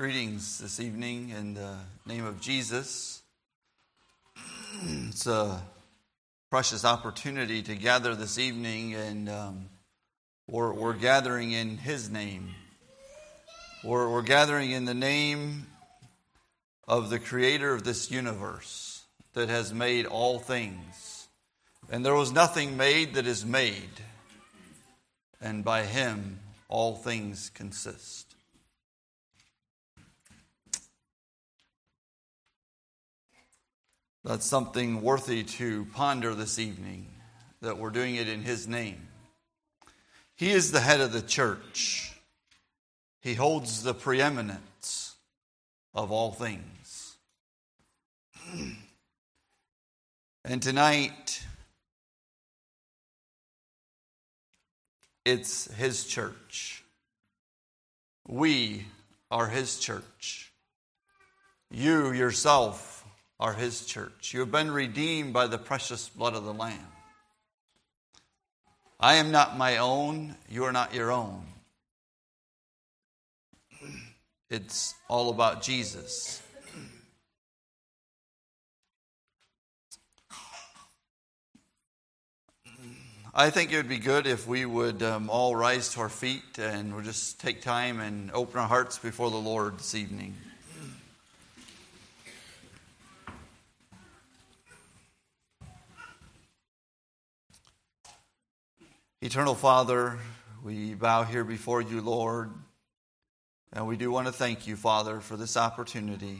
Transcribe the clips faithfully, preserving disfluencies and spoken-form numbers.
Greetings this evening in the name of Jesus. It's a precious opportunity to gather this evening, and um, we're, we're gathering in His name. We're, we're gathering in the name of the Creator of this universe that has made all things. And there was nothing made that is made, and by Him all things consist. That's something worthy to ponder this evening, that we're doing it in His name. He is the head of the church. He holds the preeminence of all things. And tonight, it's His church. We are His church. You yourself are His church. You have been redeemed by the precious blood of the Lamb. I am not my own. You are not your own. It's all about Jesus. I think it would be good if we would um, all rise to our feet and we'll just take time and open our hearts before the Lord this evening. Eternal Father, we bow here before you, Lord, and we do want to thank you, Father, for this opportunity.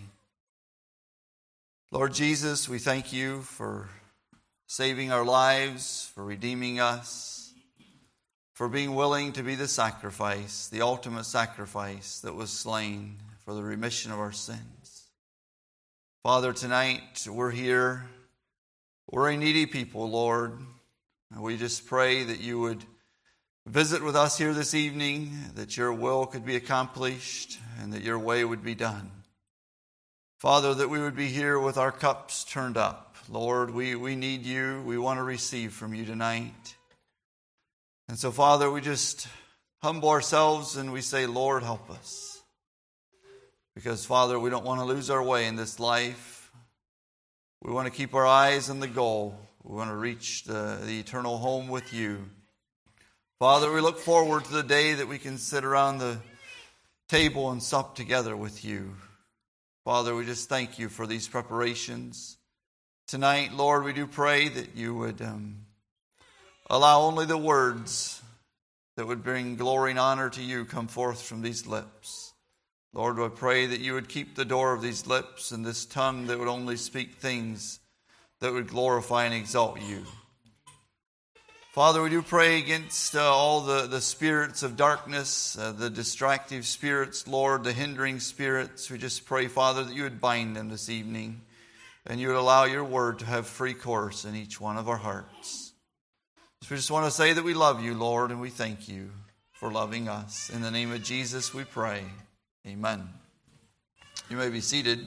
Lord Jesus, we thank you for saving our lives, for redeeming us, for being willing to be the sacrifice, the ultimate sacrifice that was slain for the remission of our sins. Father, tonight we're here. We're a needy people, Lord. And we just pray that you would visit with us here this evening, that your will could be accomplished and that your way would be done. Father, that we would be here with our cups turned up. Lord, we, we need you. We want to receive from you tonight. And so, Father, we just humble ourselves and we say, Lord, help us. Because, Father, we don't want to lose our way in this life. We want to keep our eyes on the goal. We want to reach the, the eternal home with you. Father, we look forward to the day that we can sit around the table and sup together with you. Father, we just thank you for these preparations. Tonight, Lord, we do pray that you would um, allow only the words that would bring glory and honor to you come forth from these lips. Lord, I pray that you would keep the door of these lips and this tongue that would only speak things that would glorify and exalt you. Father, we do pray against uh, all the, the spirits of darkness, uh, the distractive spirits, Lord, the hindering spirits. We just pray, Father, that you would bind them this evening and you would allow your word to have free course in each one of our hearts. So we just want to say that we love you, Lord, and we thank you for loving us. In the name of Jesus, we pray. Amen. You may be seated.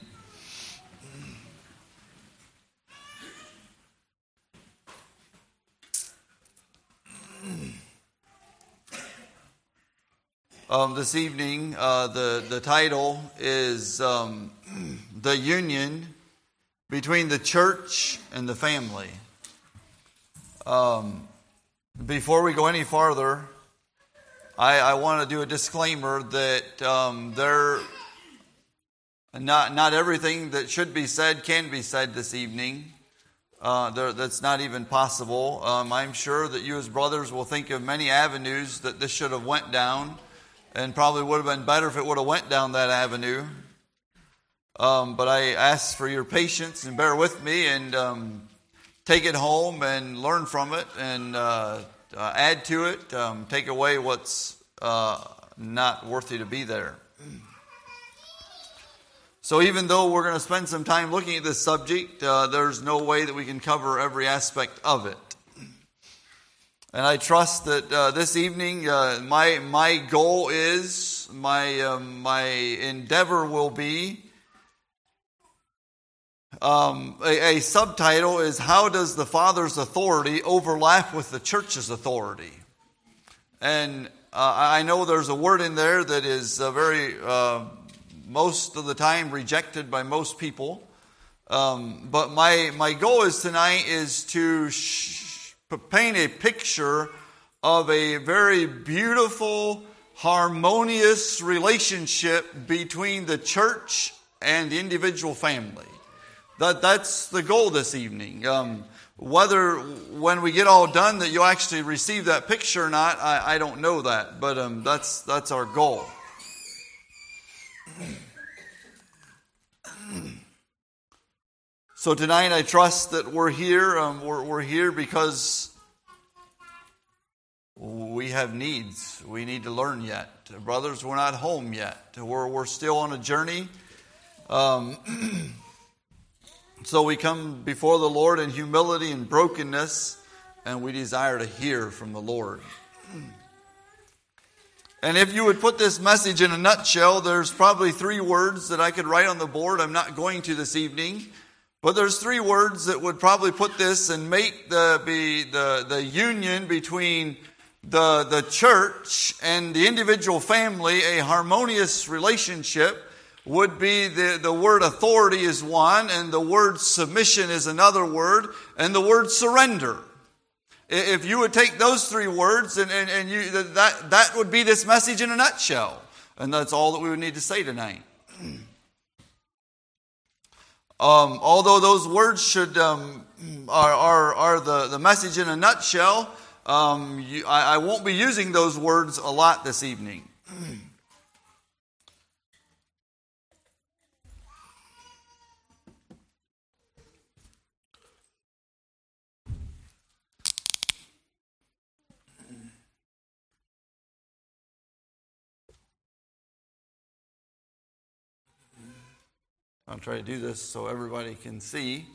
Um, this evening, uh, the, the title is um, The Union Between the Church and the Family. Um, before we go any farther, I, I want to do a disclaimer that um, there, not, not everything that should be said can be said this evening. Uh, there, that's not even possible. Um, I'm sure that you as brothers will think of many avenues that this should have went down. And probably would have been better if it would have went down that avenue. Um, but I ask for your patience and bear with me and um, take it home and learn from it and uh, uh, add to it. Um, take away what's uh, not worthy to be there. So even though we're going to spend some time looking at this subject, uh, there's no way that we can cover every aspect of it. And I trust that uh, this evening, uh, my my goal is, my um, my endeavor will be, um, a, a subtitle is, how does the Father's authority overlap with the church's authority? And uh, I know there's a word in there that is uh, very uh, most of the time rejected by most people. Um, but my, my goal is tonight is to sh- paint a picture of a very beautiful, harmonious relationship between the church and the individual family. That that's the goal this evening. Um, whether when we get all done that you'll actually receive that picture or not, I, I don't know that. But um, that's that's our goal. So tonight, I trust that we're here. Um, we're, we're here because we have needs. We need to learn yet. Brothers, we're not home yet. We're, we're still on a journey. Um, so we come before the Lord in humility and brokenness, and we desire to hear from the Lord. And if you would put this message in a nutshell, there's probably three words that I could write on the board. I'm not going to this evening. But there's three words that would probably put this and make the be the, the union between the, the church and the individual family a harmonious relationship. Would be the, the word authority is one, and the word submission is another word, and the word surrender. If you would take those three words, and, and, and you that, that would be this message in a nutshell. And that's all that we would need to say tonight. Um, although those words should um, are, are are the, the message in a nutshell, um, you, I, I won't be using those words a lot this evening. I'll try to do this so everybody can see.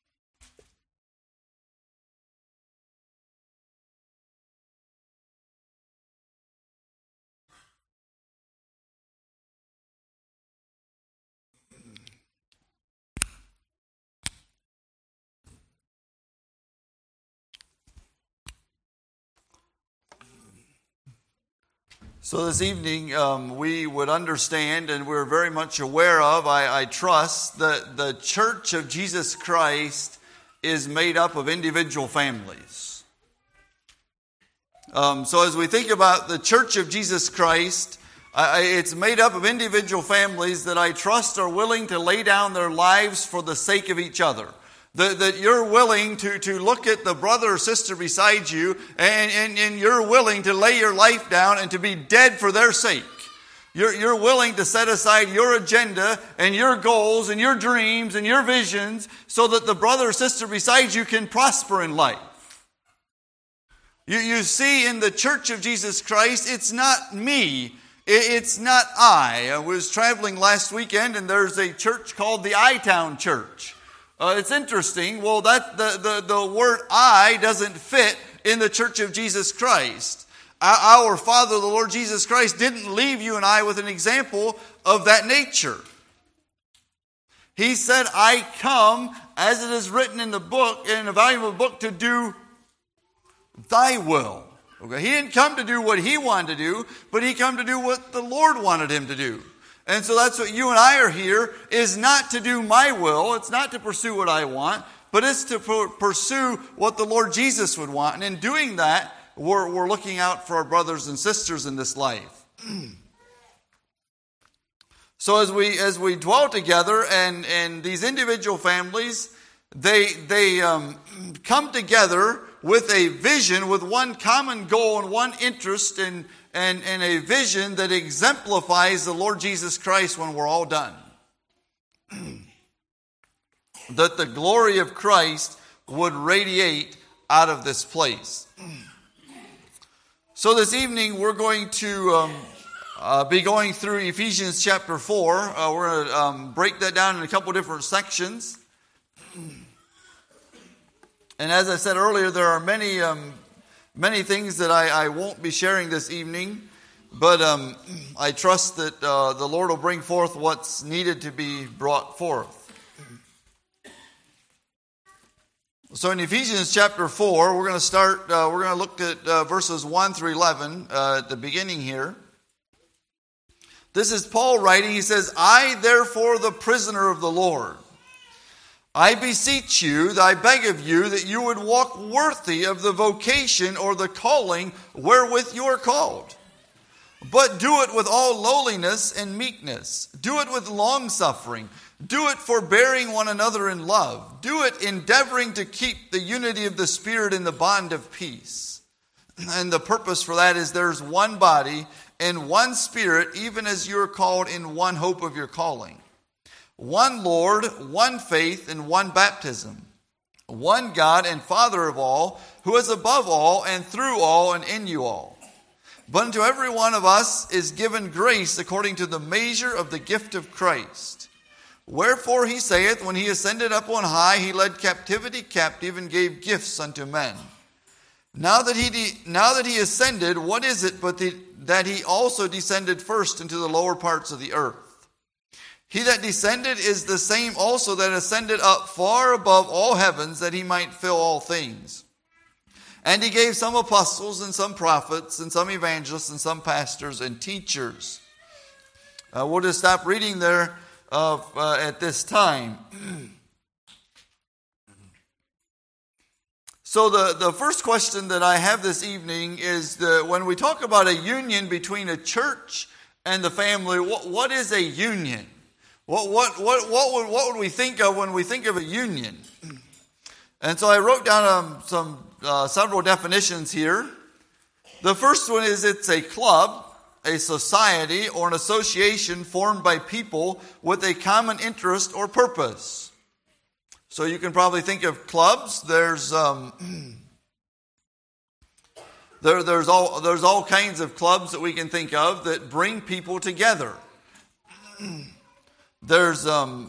So this evening, um, we would understand, and we're very much aware of, I, I trust, that the Church of Jesus Christ is made up of individual families. Um, so as we think about the Church of Jesus Christ, I, it's made up of individual families that I trust are willing to lay down their lives for the sake of each other. That, that you're willing to, to look at the brother or sister beside you, and, and, and you're willing to lay your life down and to be dead for their sake. You're, you're willing to set aside your agenda and your goals and your dreams and your visions so that the brother or sister beside you can prosper in life. You, you see, in the Church of Jesus Christ, it's not me. It's not I. I was traveling last weekend, and there's a church called the I-Town Church. Uh, it's interesting. Well, that the, the, the word I doesn't fit in the Church of Jesus Christ. Our, our Father, the Lord Jesus Christ, didn't leave you and I with an example of that nature. He said, I come, as it is written in the book, in a valuable book, to do thy will. Okay? He didn't come to do what he wanted to do, but he come to do what the Lord wanted him to do. And so that's what you and I are here, is not to do my will. It's not to pursue what I want, but it's to pursue what the Lord Jesus would want. And in doing that, we're, we're looking out for our brothers and sisters in this life. So as we as we dwell together, and, and these individual families, they, they um, come together with a vision, with one common goal and one interest, and And, and a vision that exemplifies the Lord Jesus Christ when we're all done. That the glory of Christ would radiate out of this place. So this evening we're going to um, uh, be going through Ephesians chapter four. Uh, we're going to um, break that down in a couple different sections. And as I said earlier, there are many... Um, Many things that I, I won't be sharing this evening, but um, I trust that uh, the Lord will bring forth what's needed to be brought forth. So in Ephesians chapter four, we're going to start, uh, we're going to look at uh, verses one through eleven uh, at the beginning here. This is Paul writing. He says, I therefore, the prisoner of the Lord, I beseech you, I beg of you, that you would walk worthy of the vocation or the calling wherewith you are called. But do it with all lowliness and meekness. Do it with longsuffering. Do it forbearing one another in love. Do it endeavoring to keep the unity of the Spirit in the bond of peace. And the purpose for that is there's one body and one Spirit, even as you are called in one hope of your calling. One Lord, one faith, and one baptism. One God and Father of all, who is above all and through all and in you all. But unto every one of us is given grace according to the measure of the gift of Christ. Wherefore he saith, when he ascended up on high, he led captivity captive and gave gifts unto men. Now that he de- now that he ascended, what is it but the, that he also descended first into the lower parts of the earth? He that descended is the same also that ascended up far above all heavens, that he might fill all things. And he gave some apostles and some prophets and some evangelists and some pastors and teachers. Uh, we'll just stop reading there uh, uh, at this time. So the, the first question that I have this evening is the, when we talk about a union between a church and the family, what, what is a union? What, what, what, what, would, what would we think of when we think of a union? And so I wrote down um, some uh, several definitions here. The first one is it's a club, a society, or an association formed by people with a common interest or purpose. So you can probably think of clubs. There's um, there, there's all there's all kinds of clubs that we can think of that bring people together. There's um,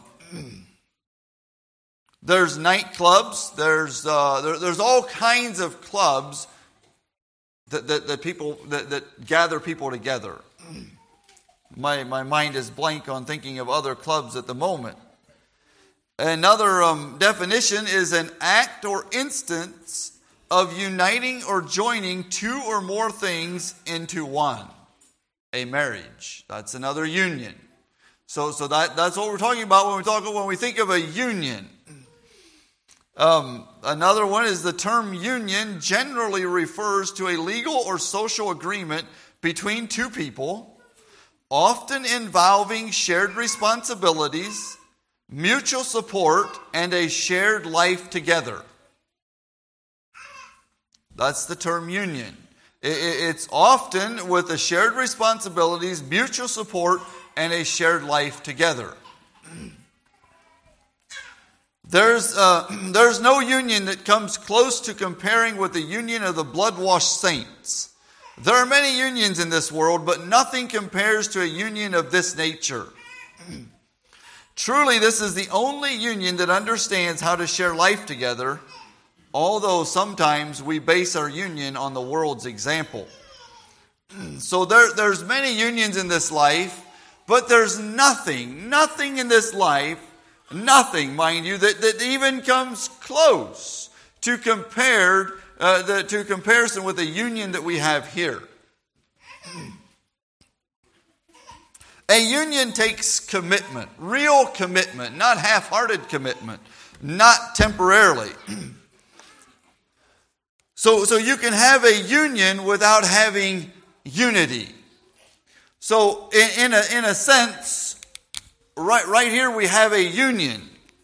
there's nightclubs. There's uh, there, there's all kinds of clubs that that, that people that, that gather people together. My my mind is blank on thinking of other clubs at the moment. Another um, definition is an act or instance of uniting or joining two or more things into one. A marriage. That's another union. So, so that, that's what we're talking about when we talk when we think of a union. Um, another one is the term union generally refers to a legal or social agreement between two people, often involving shared responsibilities, mutual support, and a shared life together. That's the term union. It's often with the shared responsibilities, mutual support, and a shared life together. There's uh, there's no union that comes close to comparing with the union of the blood-washed saints. There are many unions in this world, but nothing compares to a union of this nature. Truly, this is the only union that understands how to share life together, although sometimes we base our union on the world's example. So there, there's many unions in this life, but there's nothing, nothing in this life, nothing, mind you, that, that even comes close to compared uh, the, to comparison with the union that we have here. A union takes commitment, real commitment, not half-hearted commitment, not temporarily. So, so you can have a union without having unity. So in, in a in a sense, right right here we have a union.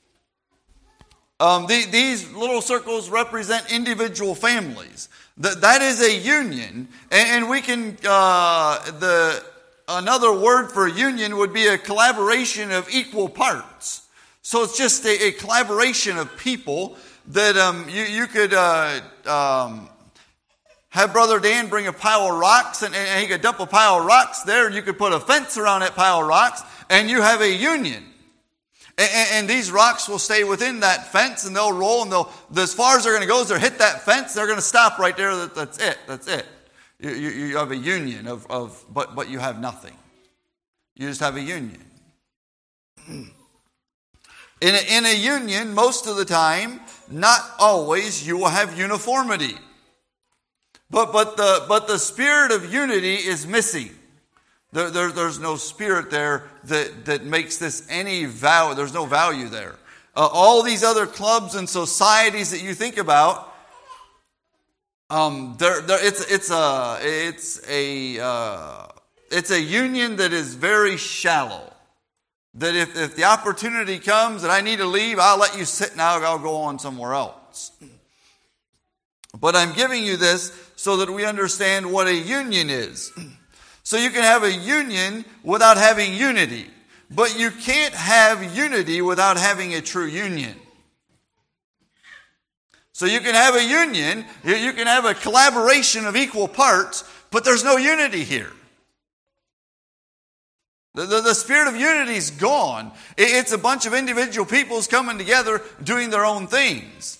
Um, the, these little circles represent individual families. That that is a union, and, and we can uh, the another word for union would be a collaboration of equal parts. So it's just a, a collaboration of people that um, you you could. Uh, um, Have Brother Dan bring a pile of rocks, and, and he could dump a pile of rocks there, and you could put a fence around that pile of rocks, and you have a union. And, and, and these rocks will stay within that fence, and they'll roll, and they'll, as far as they're going to go, is they'll hit that fence, they're going to stop right there. That, that's it. That's it. You, you, you have a union, of, of but, but you have nothing. You just have a union. In a, in a union, most of the time, not always, you will have uniformity. But but the but the spirit of unity is missing. There, there, there's no spirit there that, that makes this any value. There's no value there. Uh, all these other clubs and societies that you think about, um, they're, they're, it's it's a it's a uh, it's a union that is very shallow. That if, if the opportunity comes that I need to leave, I'll let you sit now. I'll go on somewhere else. But I'm giving you this so that we understand what a union is. So you can have a union without having unity. But you can't have unity without having a true union. So you can have a union, you can have a collaboration of equal parts, but there's no unity here. The, the, the spirit of unity is gone. It's a bunch of individual peoples coming together doing their own things.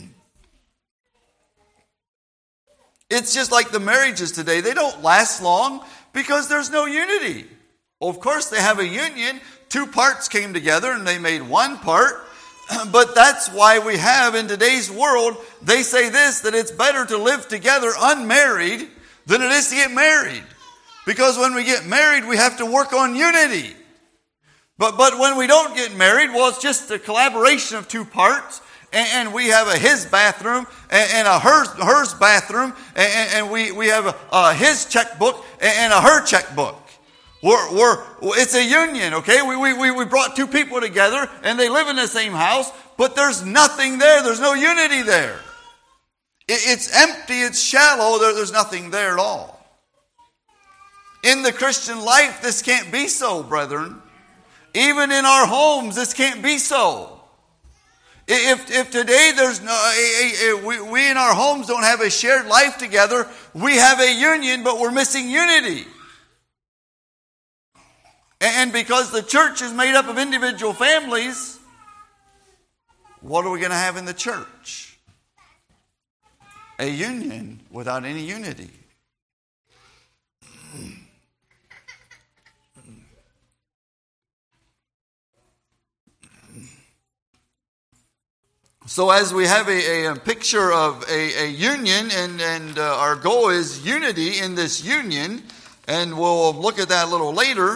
It's just like the marriages today. They don't last long because there's no unity. Well, of course, they have a union. Two parts came together and they made one part. But that's why we have in today's world, they say this, that it's better to live together unmarried than it is to get married. Because when we get married, we have to work on unity. But, but when we don't get married, well, it's just a collaboration of two parts. And, and we have a his bathroom and, and a hers, hers bathroom. And, and we, we have a, a his checkbook and a her checkbook. We're, we're, it's a union, okay? We, we, we brought two people together and they live in the same house, but there's nothing there. There's no unity there. It, it's empty. It's shallow. There, there's nothing there at all. In the Christian life, this can't be so, brethren. Even in our homes, this can't be so. If, if today there's no, a, a, a, we, we in our homes don't have a shared life together, we have a union, but we're missing unity. And because the church is made up of individual families, what are we going to have in the church? A union without any unity. So as we have a, a, a picture of a, a union, and, and uh, our goal is unity in this union, and we'll look at that a little later.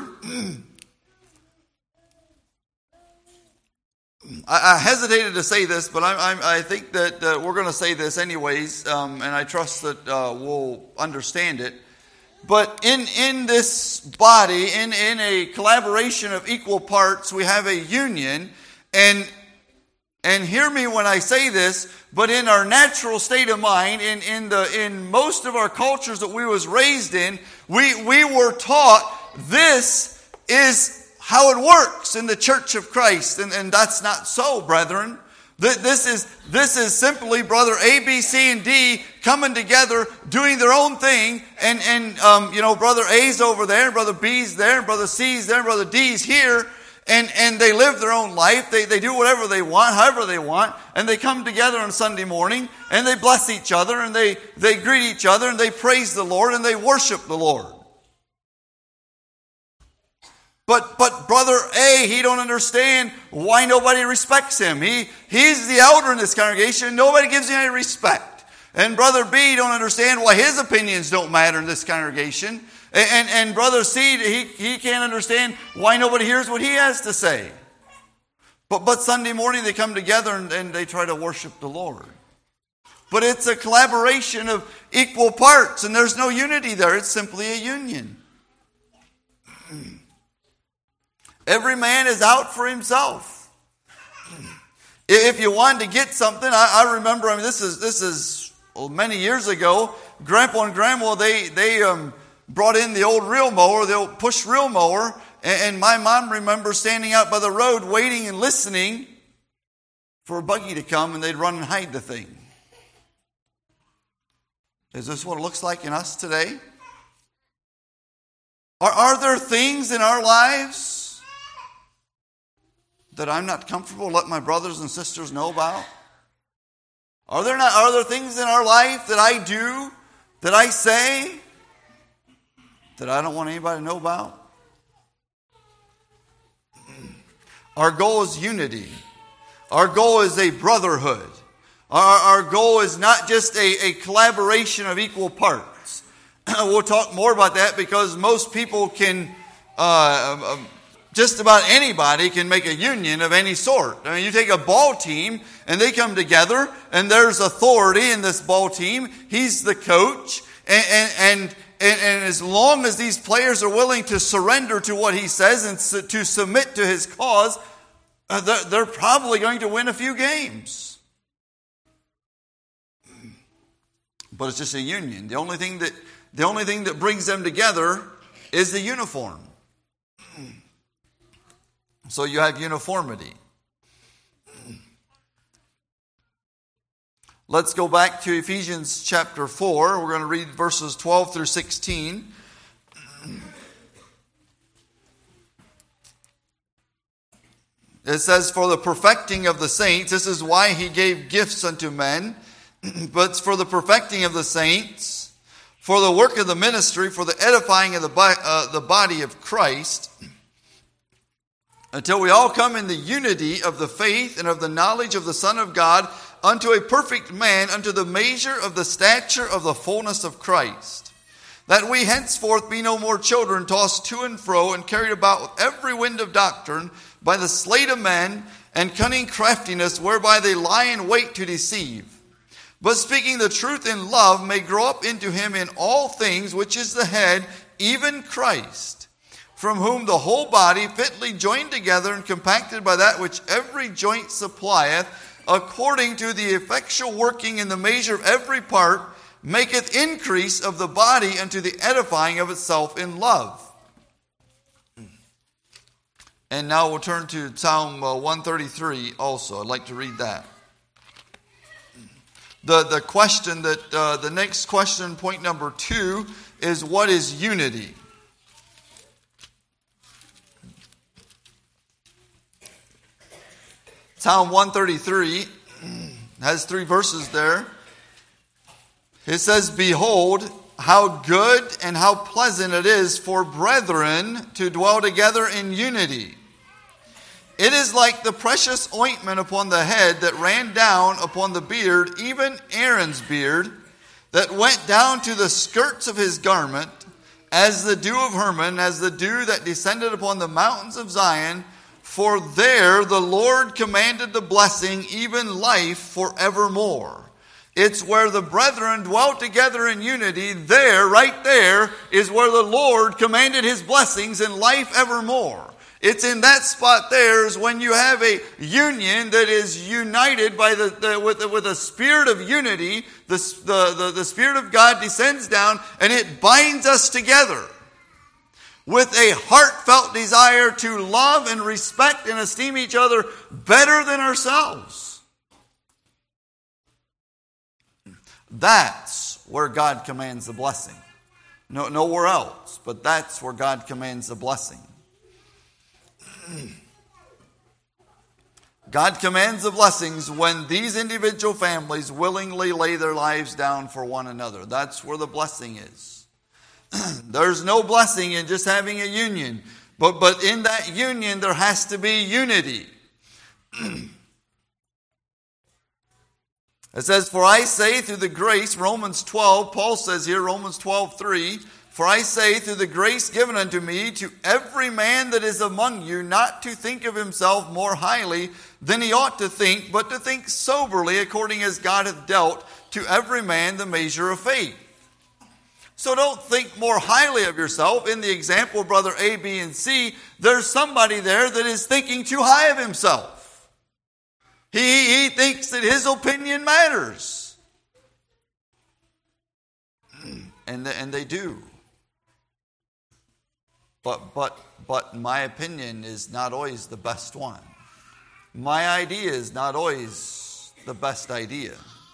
I, I hesitated to say this, but I, I, I think that uh, we're going to say this anyways, um, and I trust that uh, we'll understand it. But in, in this body, in, in a collaboration of equal parts, we have a union, and And hear me when I say this, but in our natural state of mind, in, in the in most of our cultures that we was raised in, we, we were taught this is how it works in the Church of Christ. And, and that's not so, brethren. This is, this is simply brother A, B, C, and D coming together, doing their own thing. And, and um, you know, brother A's over there, brother B's there, brother C's there, brother D's here. And and they live their own life. They they do whatever they want, however they want. And they come together on Sunday morning and they bless each other and they, they greet each other and they praise the Lord and they worship the Lord. But but brother A, he don't understand why nobody respects him. He he's the elder in this congregation and nobody gives him any respect. And brother B don't understand why his opinions don't matter in this congregation. And, and, and brother C, he, he can't understand why nobody hears what he has to say. But, but Sunday morning they come together and, and they try to worship the Lord. But it's a collaboration of equal parts and there's no unity there. It's simply a union. Every man is out for himself. If you wanted to get something, I, I remember, I mean, this is, this is well, many years ago, Grandpa and Grandma, they, they, um, brought in the old reel mower, the old push reel mower, and my mom remembers standing out by the road waiting and listening for a buggy to come, and they'd run and hide the thing. Is this what it looks like in us today? Are, are there things in our lives that I'm not comfortable to let my brothers and sisters know about? Are there not? Are there things in our life that I do, that I say, that I don't want anybody to know about? Our goal is unity. Our goal is a brotherhood. Our, our goal is not just a, a collaboration of equal parts. We'll talk more about that because most people can, uh, just about anybody can make a union of any sort. I mean, you take a ball team and they come together and there's authority in this ball team. He's the coach. And, and, and, and, and as long as these players are willing to surrender to what he says and su- to submit to his cause, uh, they're, they're probably going to win a few games. But it's just a union. The only thing that The only thing that brings them together is the uniform. So you have uniformity. Let's go back to Ephesians chapter four. We're going to read verses twelve through sixteen. It says, "For the perfecting of the saints," this is why he gave gifts unto men, but it's for the perfecting of the saints, for the work of the ministry, for the edifying of the, uh, the body of Christ, until we all come in the unity of the faith and of the knowledge of the Son of God, unto a perfect man, unto the measure of the stature of the fullness of Christ, that we henceforth be no more children, tossed to and fro, and carried about with every wind of doctrine, by the sleight of men, and cunning craftiness, whereby they lie in wait to deceive. But speaking the truth in love, may grow up into him in all things, which is the head, even Christ, from whom the whole body, fitly joined together and compacted by that which every joint supplieth, according to the effectual working in the measure of every part, maketh increase of the body unto the edifying of itself in love. And now we'll turn to Psalm one thirty-three also. I'd like to read that. The, the question that, uh, the next question, point number two, is what is unity? Psalm one thirty-three has three verses there. It says, "Behold, how good and how pleasant it is for brethren to dwell together in unity. It is like the precious ointment upon the head that ran down upon the beard, even Aaron's beard, that went down to the skirts of his garment, as the dew of Hermon, as the dew that descended upon the mountains of Zion. For there the Lord commanded the blessing, even life forevermore." It's where the brethren dwell together in unity. There, right there, is where the Lord commanded his blessings and life evermore. It's in that spot there is when you have a union that is united by the, the with, the, with a spirit of unity. The, the, the, the Spirit of God descends down and it binds us together with a heartfelt desire to love and respect and esteem each other better than ourselves. That's where God commands the blessing. No, nowhere else, but that's where God commands the blessing. God commands the blessings when these individual families willingly lay their lives down for one another. That's where the blessing is. There's no blessing in just having a union. But, but in that union, there has to be unity. It says, "For I say through the grace," Romans twelve, Paul says here, Romans twelve three, "For I say through the grace given unto me, to every man that is among you, not to think of himself more highly than he ought to think, but to think soberly, according as God hath dealt to every man the measure of faith." So don't think more highly of yourself. In the example of brother A, B, and C, there's somebody there that is thinking too high of himself. He, he thinks that his opinion matters. And, and they do. But, but, but my opinion is not always the best one. My idea is not always the best idea.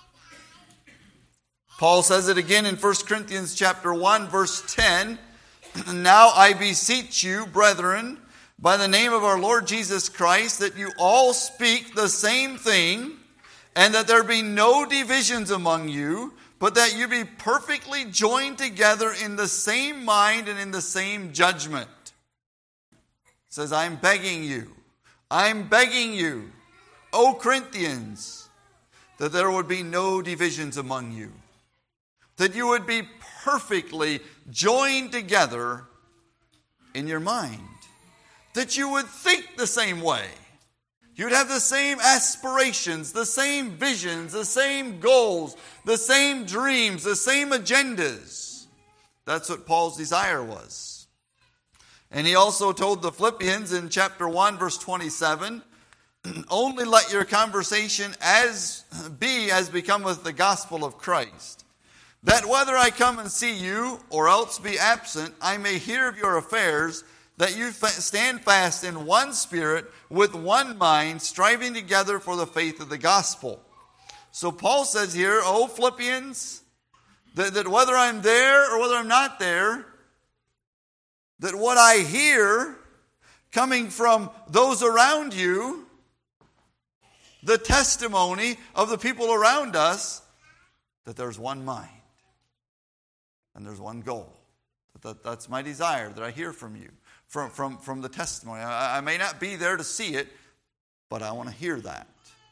Paul says it again in First Corinthians chapter one, verse ten. "Now I beseech you, brethren, by the name of our Lord Jesus Christ, that you all speak the same thing, and that there be no divisions among you, but that you be perfectly joined together in the same mind and in the same judgment." It says, I'm begging you, I'm begging you, O Corinthians, that there would be no divisions among you. that you would be perfectly joined together in your mind, that you would think the same way. You'd have the same aspirations, the same visions, the same goals, the same dreams, the same agendas. That's what Paul's desire was. And he also told the Philippians in chapter one, verse twenty-seven, only let your conversation as be as becometh the gospel of Christ, that whether I come and see you or else be absent, I may hear of your affairs, that you stand fast in one spirit, with one mind, striving together for the faith of the gospel. So Paul says here, oh Philippians, that, that whether I'm there or whether I'm not there, that what I hear coming from those around you, the testimony of the people around us, that there's one mind and there's one goal. That, that's my desire, that I hear from you. From, from, from the testimony. I, I may not be there to see it, but I want to hear that.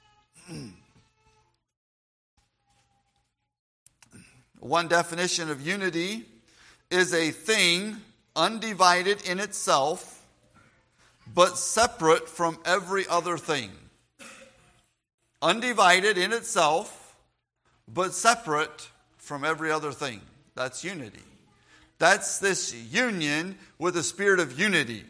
One definition of unity is a thing undivided in itself, but separate from every other thing. Undivided in itself, but separate from every other thing. That's unity. That's this union with a spirit of unity.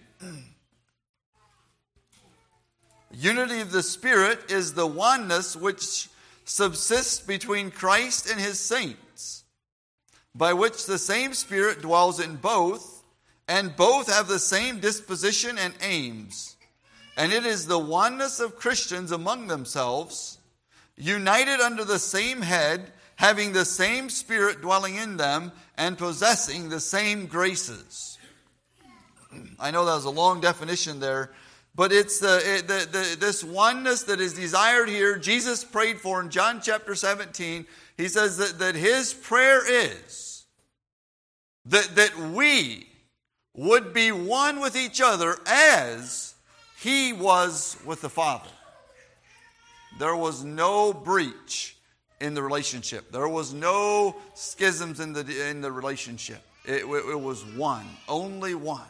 Unity of the Spirit is the oneness which subsists between Christ and his saints, by which the same Spirit dwells in both, and both have the same disposition and aims. And it is the oneness of Christians among themselves, united under the same head, having the same Spirit dwelling in them, and possessing the same graces. I know that was a long definition there, but it's the, it, the, the this oneness that is desired here. Jesus prayed for in John chapter seventeen. He says that, that his prayer is that, that we would be one with each other as he was with the Father. There was no breach in the relationship. There was no schisms in the in the relationship. It, it was one, only one.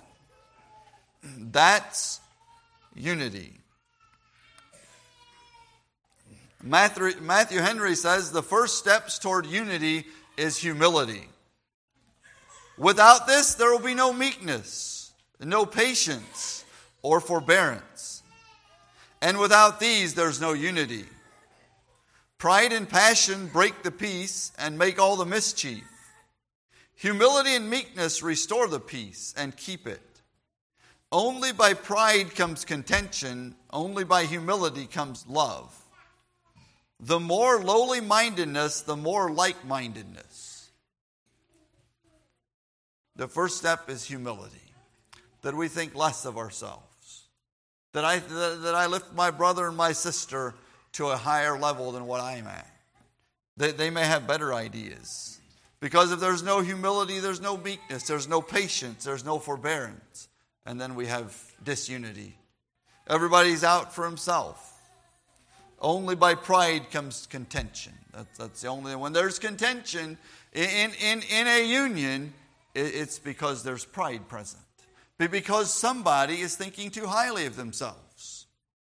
That's unity. Matthew, Matthew Henry says the first steps toward unity is humility. Without this, there will be no meekness, no patience, or forbearance. And without these, there's no unity. Pride and passion break the peace and make all the mischief. Humility and meekness restore the peace and keep it. Only by pride comes contention. Only by humility comes love. The more lowly mindedness, the more like mindedness. The first step is humility. That we think less of ourselves. That I, that I lift my brother and my sister to a higher level than what I'm at. They, they may have better ideas. Because if there's no humility, there's no meekness, there's no patience, there's no forbearance. And then we have disunity. Everybody's out for himself. Only by pride comes contention. That's, that's the only, when there's contention in, in, in a union, it's because there's pride present. Because somebody is thinking too highly of themselves.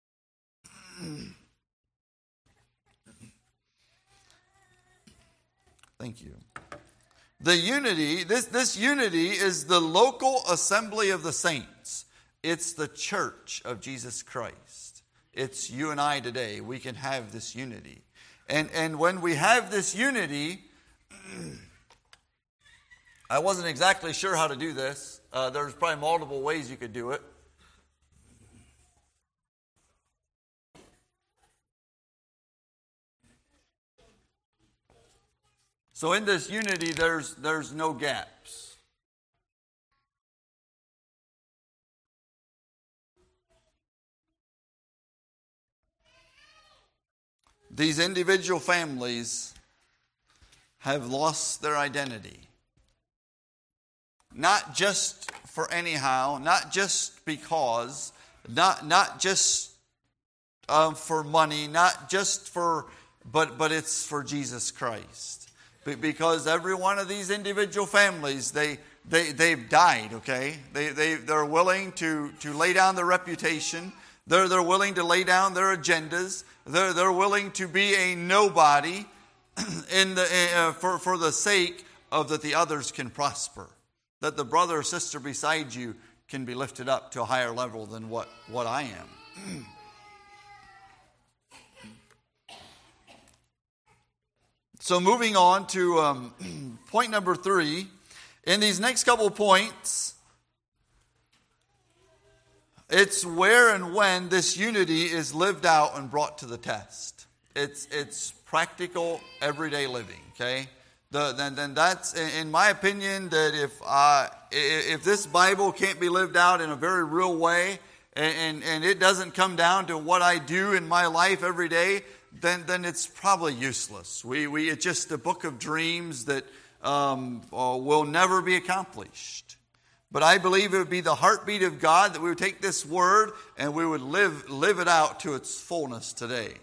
Thank you. The unity, this, this unity is the local assembly of the saints. It's the church of Jesus Christ. It's you and I today. We can have this unity. And, and when we have this unity, I wasn't exactly sure how to do this. Uh, there's probably multiple ways you could do it. So in this unity, there's, there's no gaps. These individual families have lost their identity. Not just for anyhow, not just because, not, not just um, for money, not just for, but, but it's for Jesus Christ. Because every one of these individual families, they, they, they've died, okay? They, they, they're willing to, to lay down their reputation. They're, they're willing to lay down their agendas. They're, they're willing to be a nobody in the, uh, for, for the sake of that the others can prosper. That the brother or sister beside you can be lifted up to a higher level than what, what I am. So moving on to um, point number three. In these next couple points, it's where and when this unity is lived out and brought to the test. It's it's practical, everyday living, okay? The, then, then that's, in my opinion, that if uh, if this Bible can't be lived out in a very real way, and, and, and it doesn't come down to what I do in my life every day, then then it's probably useless. We we it's just a book of dreams that um, uh, will never be accomplished. But I believe it would be the heartbeat of God that we would take this word and we would live live it out to its fullness today.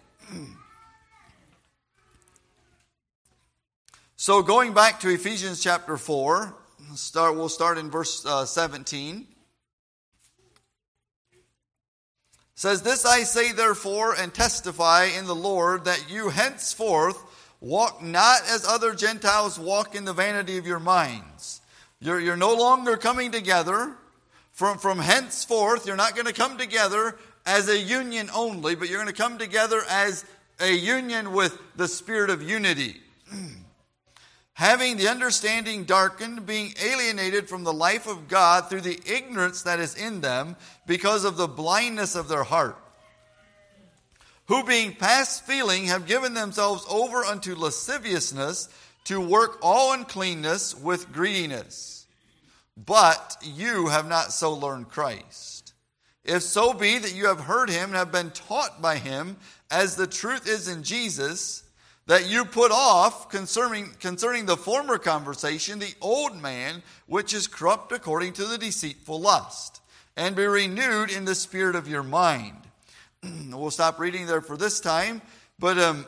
So going back to Ephesians chapter four, start we'll start in verse uh, seventeen. Says, "This I say therefore and testify in the Lord, that you henceforth walk not as other Gentiles walk in the vanity of your minds." You're, you're no longer coming together. From, from henceforth, you're not going to come together as a union only, but you're going to come together as a union with the spirit of unity. "Having the understanding darkened, being alienated from the life of God through the ignorance that is in them, because of the blindness of their heart, who being past feeling have given themselves over unto lasciviousness, to work all uncleanness with greediness. But you have not so learned Christ. If so be that you have heard him and have been taught by him, as the truth is in Jesus, that you put off concerning, concerning the former conversation the old man, which is corrupt according to the deceitful lust, and be renewed in the spirit of your mind." We'll stop reading there for this time. But um,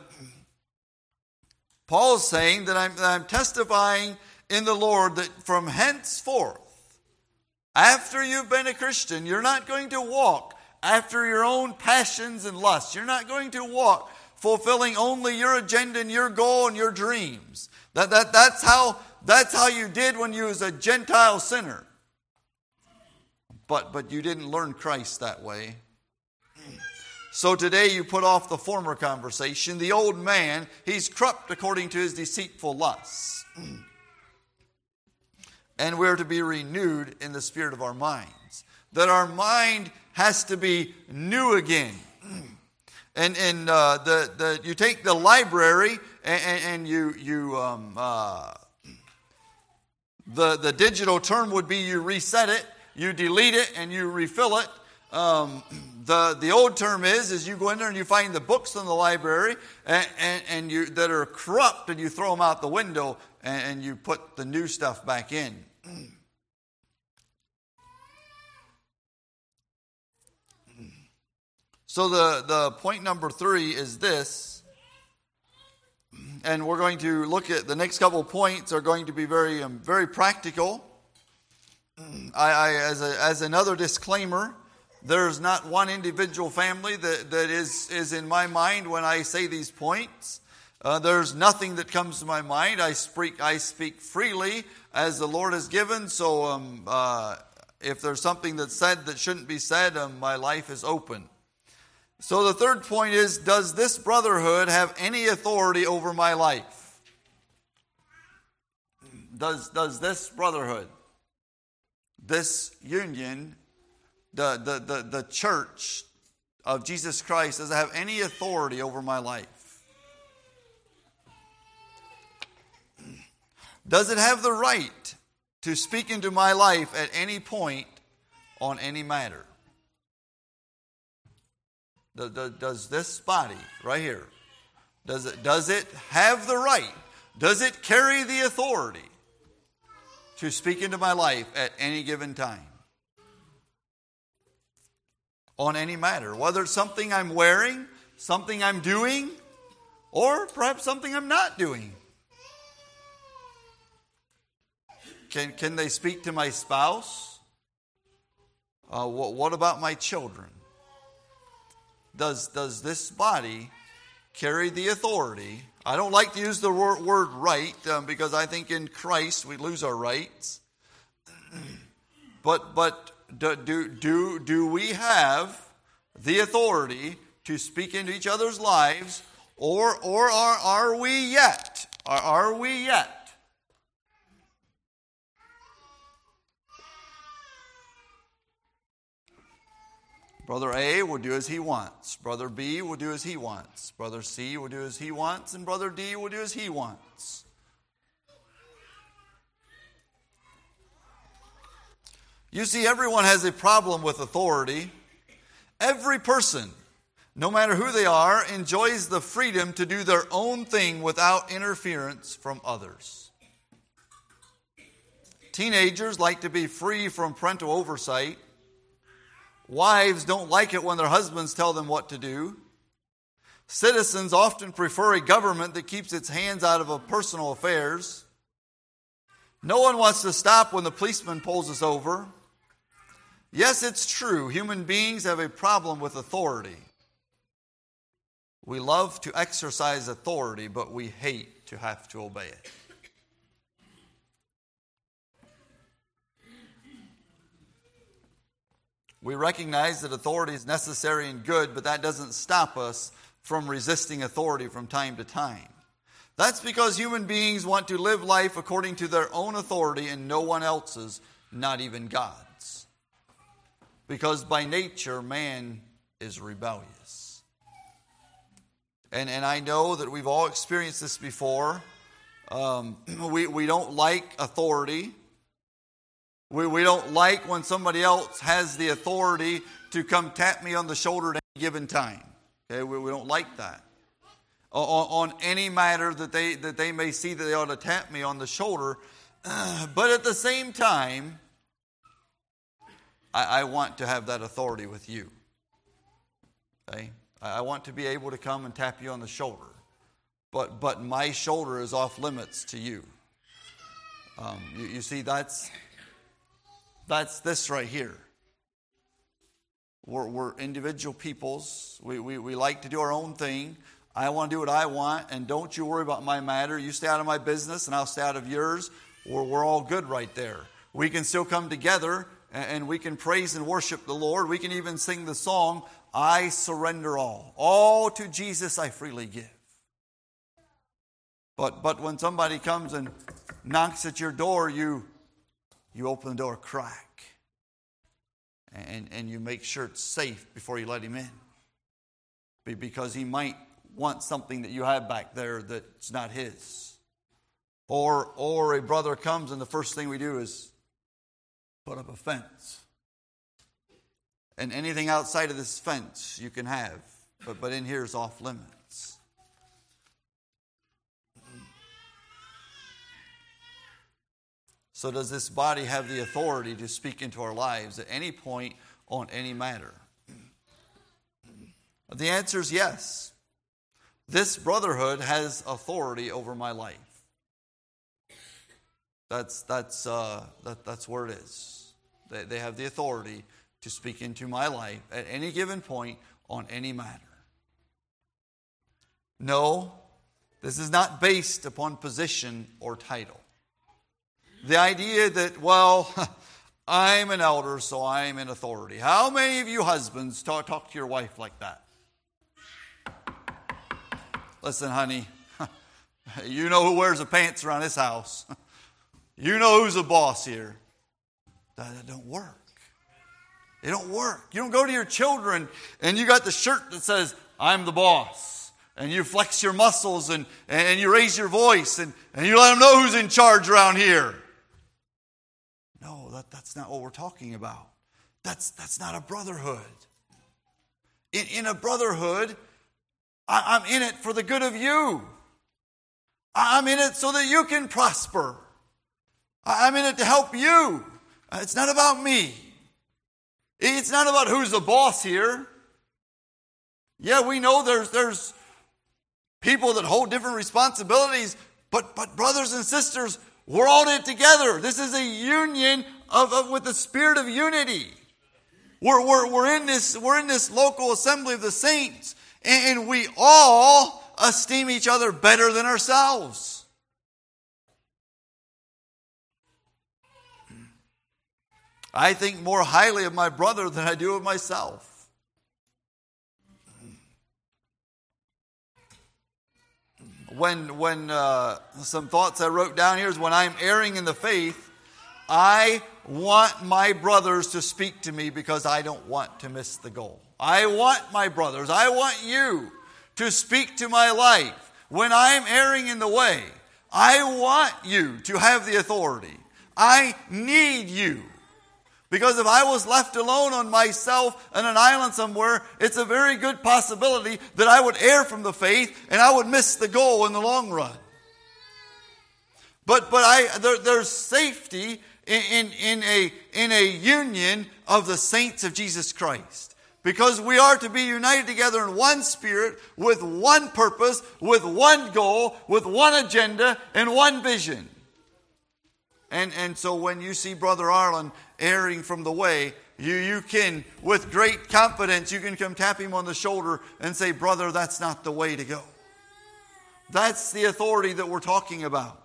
Paul's saying that I'm, that I'm testifying in the Lord that from henceforth, after you've been a Christian, you're not going to walk after your own passions and lusts. You're not going to walk fulfilling only your agenda and your goal and your dreams. That, that, that's, how, that's how you did when you was a Gentile sinner. But, but you didn't learn Christ that way. So today you put off the former conversation. The old man, he's corrupt according to his deceitful lusts. And we're to be renewed in the spirit of our minds. That our mind has to be new again. And and uh, the the you take the library and, and you you um, uh, the the digital term would be you reset it, you delete it, and you refill it. Um, the the old term is is you go in there and you find the books in the library and, and, and you that are corrupt, and you throw them out the window and, and you put the new stuff back in. So the, the point number three is this, and we're going to look at the next couple of points are going to be very um, very practical. I, I as a, as another disclaimer, there's not one individual family that, that is, is in my mind when I say these points. Uh, there's nothing that comes to my mind. I speak I speak freely as the Lord has given. So um, uh, if there's something that's said that shouldn't be said, um, my life is open. So the third point is, does this brotherhood have any authority over my life? Does, does this brotherhood, this union, the, the, the, the church of Jesus Christ, does it have any authority over my life? Does it have the right to speak into my life at any point on any matter? Does this body right here, does it, does it have the right? Does it carry the authority to speak into my life at any given time? On any matter. Whether it's something I'm wearing, something I'm doing, or perhaps something I'm not doing. Can, can they speak to my spouse? Uh, what, what about my children? Does, does this body carry the authority? I don't like to use the word, word right um, because I think in Christ we lose our rights. But but do, do, do, do we have the authority to speak into each other's lives, or or are, are we yet? Are, are we yet? Brother A will do as he wants. Brother B will do as he wants. Brother C will do as he wants. And Brother D will do as he wants. You see, everyone has a problem with authority. Every person, no matter who they are, enjoys the freedom to do their own thing without interference from others. Teenagers like to be free from parental oversight. Wives don't like it when their husbands tell them what to do. Citizens often prefer a government that keeps its hands out of personal affairs. No one wants to stop when the policeman pulls us over. Yes, it's true. Human beings have a problem with authority. We love to exercise authority, but we hate to have to obey it. We recognize that authority is necessary and good, but that doesn't stop us from resisting authority from time to time. That's because human beings want to live life according to their own authority and no one else's, not even God's. Because by nature, man is rebellious. And, and I know that we've all experienced this before. Um, we, we don't like authority. We, we don't like when somebody else has the authority to come tap me on the shoulder at any given time. Okay, we, we don't like that. On, on any matter that they that they may see that they ought to tap me on the shoulder. Uh, but at the same time, I, I want to have that authority with you. Okay? I want to be able to come and tap you on the shoulder. But but my shoulder is off limits to you. Um, you, you see, that's... That's this right here. We're, we're individual peoples. We, we, we like to do our own thing. I want to do what I want, and don't you worry about my matter. You stay out of my business, and I'll stay out of yours. We're, we're all good right there. We can still come together, and, and we can praise and worship the Lord. We can even sing the song, I surrender all. All to Jesus I freely give. But, but when somebody comes and knocks at your door, you... You open the door a crack, and, and you make sure it's safe before you let him in. Because he might want something that you have back there that's not his. Or, or a brother comes and the first thing we do is put up a fence. And anything outside of this fence you can have, but, but in here is off limits. So does this body have the authority to speak into our lives at any point on any matter? The answer is yes. This brotherhood has authority over my life. That's that's uh, that, that's where it is. They, they have the authority to speak into my life at any given point on any matter. No, this is not based upon position or title. The idea that, well, I'm an elder, so I'm in authority. How many of you husbands talk, talk to your wife like that? Listen, honey, you know who wears the pants around this house. You know who's the boss here. That, that don't work. It don't work. You don't go to your children and you got the shirt that says, I'm the boss. And you flex your muscles and, and you raise your voice and, and you let them know who's in charge around here. No, that, that's not what we're talking about. That's, that's not a brotherhood. In, in a brotherhood, I, I'm in it for the good of you. I'm in it so that you can prosper. I'm in it to help you. It's not about me. It's not about who's the boss here. Yeah, we know there's there's people that hold different responsibilities, but but brothers and sisters, We're all in it together. This is a union of, of with the spirit of unity. We're, we're, we're, in this, we're in this local assembly of the saints, and, and we all esteem each other better than ourselves. I think more highly of my brother than I do of myself. When, when uh, some thoughts I wrote down here is when I'm erring in the faith, I want my brothers to speak to me because I don't want to miss the goal. I want my brothers, I want you to speak to my life. When I'm erring in the way, I want you to have the authority. I need you. Because if I was left alone on myself on an island somewhere, it's a very good possibility that I would err from the faith and I would miss the goal in the long run. But but I there, there's safety in, in, in, a, in a union of the saints of Jesus Christ. Because we are to be united together in one spirit, with one purpose, with one goal, with one agenda, and one vision. And, and so when you see Brother Arlen erring from the way, you, you can, with great confidence, you can come tap him on the shoulder and say, brother, that's not the way to go. That's the authority that we're talking about.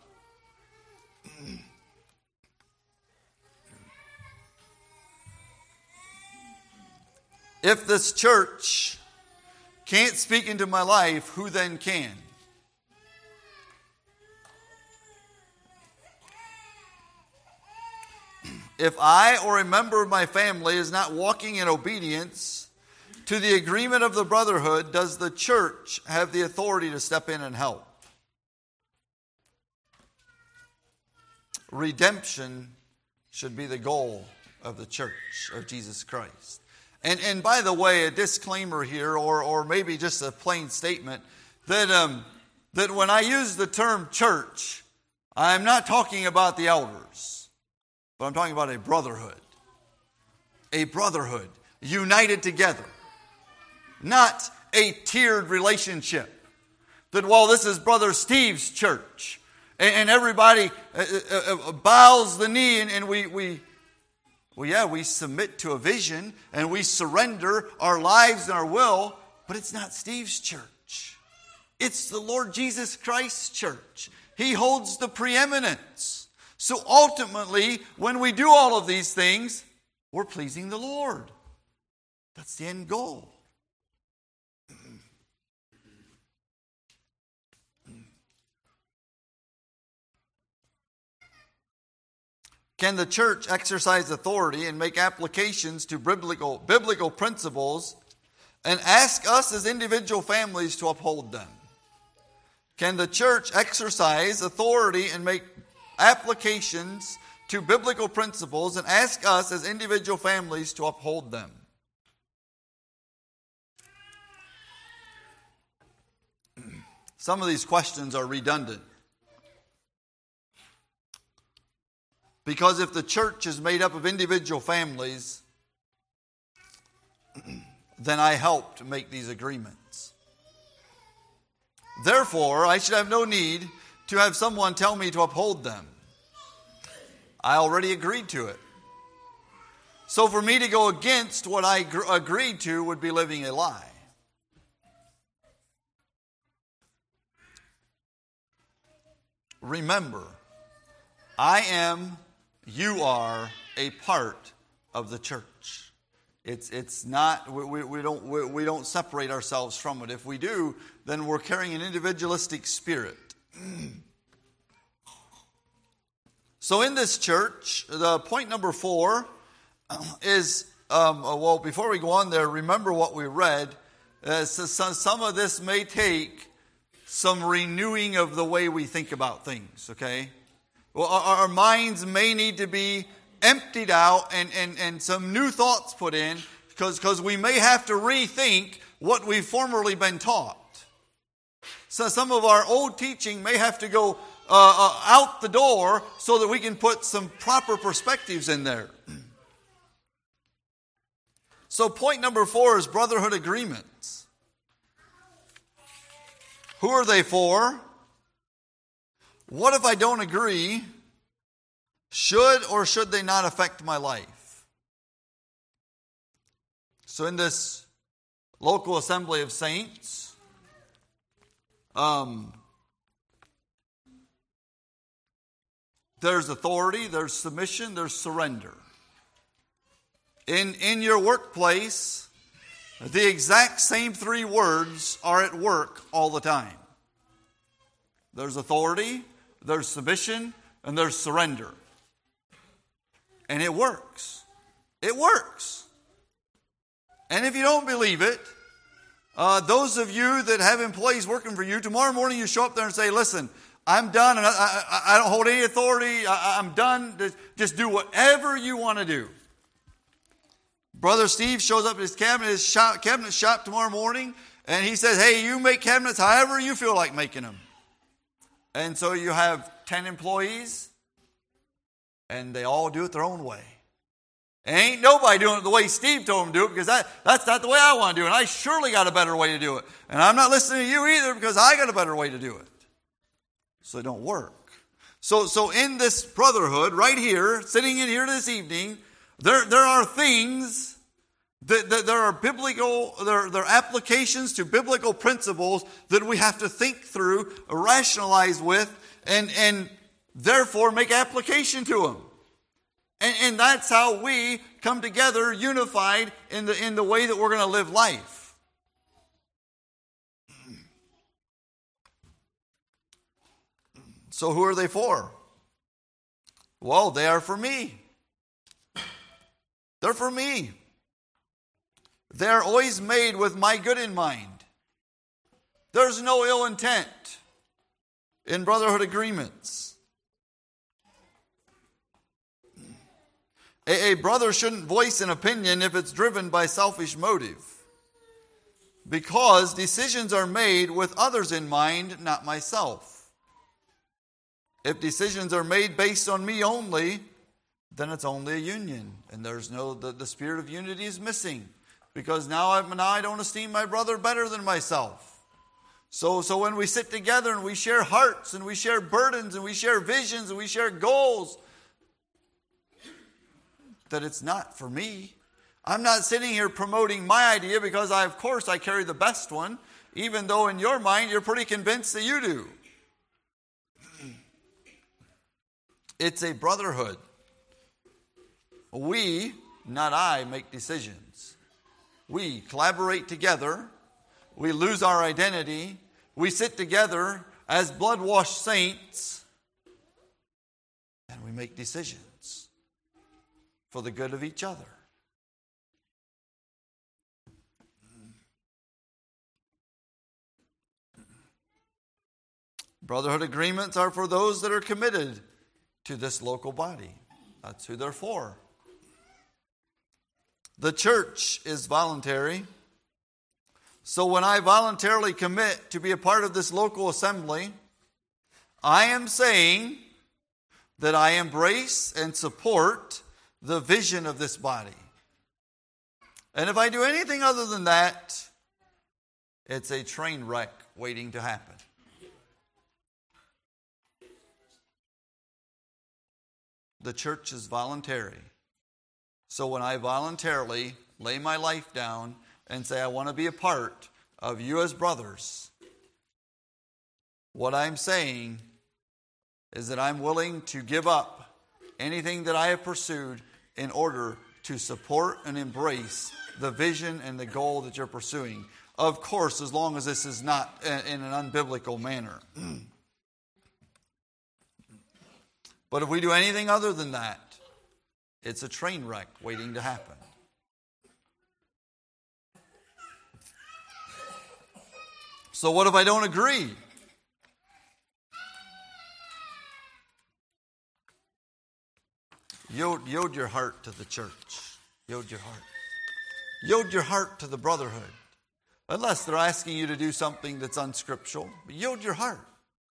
If this church can't speak into my life, who then can? If I or a member of my family is not walking in obedience to the agreement of the brotherhood, does the church have the authority to step in and help? Redemption should be the goal of the church of Jesus Christ. And and by the way, a disclaimer here, or or maybe just a plain statement, that um that when I use the term church, I'm not talking about the elders. But I'm talking about a brotherhood. A brotherhood united together. Not a tiered relationship. That, well, this is Brother Steve's church. And, and everybody uh, uh, bows the knee and, and we, we, well, yeah, we submit to a vision and we surrender our lives and our will. But it's not Steve's church. It's the Lord Jesus Christ's church. He holds the preeminence. So ultimately, when we do all of these things, we're pleasing the Lord. That's the end goal. Can the church exercise authority and make applications to biblical, biblical principles and ask us as individual families to uphold them? Can the church exercise authority and make applications to biblical principles and ask us as individual families to uphold them? Some of these questions are redundant. Because if the church is made up of individual families, then I helped make these agreements. Therefore, I should have no need to have someone tell me to uphold them. I already agreed to it. So for me to go against what I gr- agreed to would be living a lie. Remember, I am, you are a part of the church. It's it's not we, we don't we, we don't separate ourselves from it. If we do, then we're carrying an individualistic spirit. So in this church, the point number four is, um, well, before we go on there, remember what we read. Uh, so some of this may take some renewing of the way we think about things, okay? Well, our, our minds may need to be emptied out and, and, and some new thoughts put in because because we may have to rethink what we've formerly been taught. So some of our old teaching may have to go uh, uh, out the door so that we can put some proper perspectives in there. So point number four is brotherhood agreements. Who are they for? What if I don't agree should or should they not affect my life? So in this local assembly of saints, um, there's authority, there's submission, there's surrender. In, in your workplace, the exact same three words are at work all the time. There's authority, there's submission, and there's surrender. And it works. It works. And if you don't believe it, uh, those of you that have employees working for you, tomorrow morning you show up there and say, listen, I'm done, and I, I, I don't hold any authority. I, I'm done. Just do whatever you want to do. Brother Steve shows up at his cabinet, his shop, cabinet shop tomorrow morning, and he says, hey, you make cabinets however you feel like making them. And so you have ten employees, and they all do it their own way. And ain't nobody doing it the way Steve told them to do it, because that, that's not the way I want to do it. And I surely got a better way to do it. And I'm not listening to you either, because I got a better way to do it. So they don't work. So, so in this brotherhood, right here, sitting in here this evening, there, there are things that, that there are biblical, there, there are applications to biblical principles that we have to think through, rationalize with, and, and therefore make application to them. And, and that's how we come together unified in the, in the way that we're going to live life. So who are they for? Well, they are for me. They're for me. They're always made with my good in mind. There's no ill intent in brotherhood agreements. A, a brother shouldn't voice an opinion if it's driven by selfish motive, because decisions are made with others in mind, not myself. If decisions are made based on me only, then it's only a union, and there's no the, the spirit of unity is missing, because now I, now I don't esteem my brother better than myself. So, so when we sit together and we share hearts and we share burdens and we share visions and we share goals, that it's not for me. I'm not sitting here promoting my idea because I, of course, I carry the best one, even though in your mind you're pretty convinced that you do. It's a brotherhood. We, not I, make decisions. We collaborate together. We lose our identity. We sit together as blood-washed saints. And we make decisions for the good of each other. Brotherhood agreements are for those that are committed to this local body. That's who they're for. The church is voluntary. So when I voluntarily commit to be a part of this local assembly, I am saying that I embrace and support the vision of this body. And if I do anything other than that, it's a train wreck waiting to happen. The church is voluntary. So when I voluntarily lay my life down and say I want to be a part of you as brothers, what I'm saying is that I'm willing to give up anything that I have pursued in order to support and embrace the vision and the goal that you're pursuing. Of course, as long as this is not in an unbiblical manner. But if we do anything other than that, it's a train wreck waiting to happen. So what if I don't agree? Yield, yield your heart to the church. Yield your heart. Yield your heart to the brotherhood. Unless they're asking you to do something that's unscriptural. But yield your heart.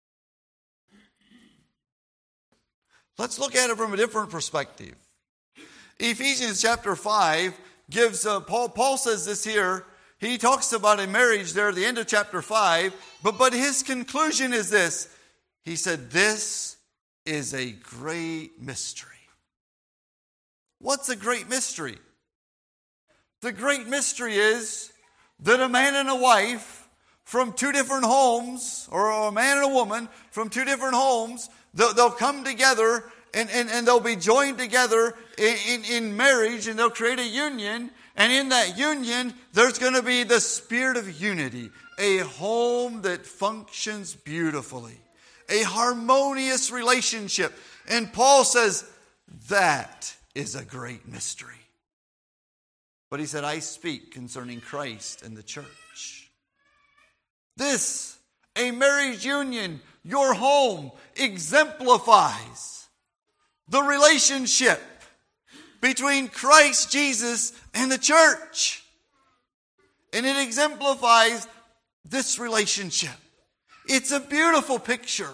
Let's look at it from a different perspective. Ephesians chapter five gives, uh, Paul, Paul says this here. He talks about a marriage there at the end of chapter five. But, but his conclusion is this. He said, this is a great mystery. What's a great mystery? The great mystery is that a man and a wife from two different homes, or a man and a woman from two different homes, they'll, they'll come together and, and, and they'll be joined together in, in, in marriage, and they'll create a union. And in that union, there's going to be the spirit of unity, a home that functions beautifully, a harmonious relationship. And Paul says that is a great mystery. But he said, I speak concerning Christ and the church. This, a marriage union, your home, exemplifies the relationship between Christ Jesus and the church. And it exemplifies this relationship. It's a beautiful picture.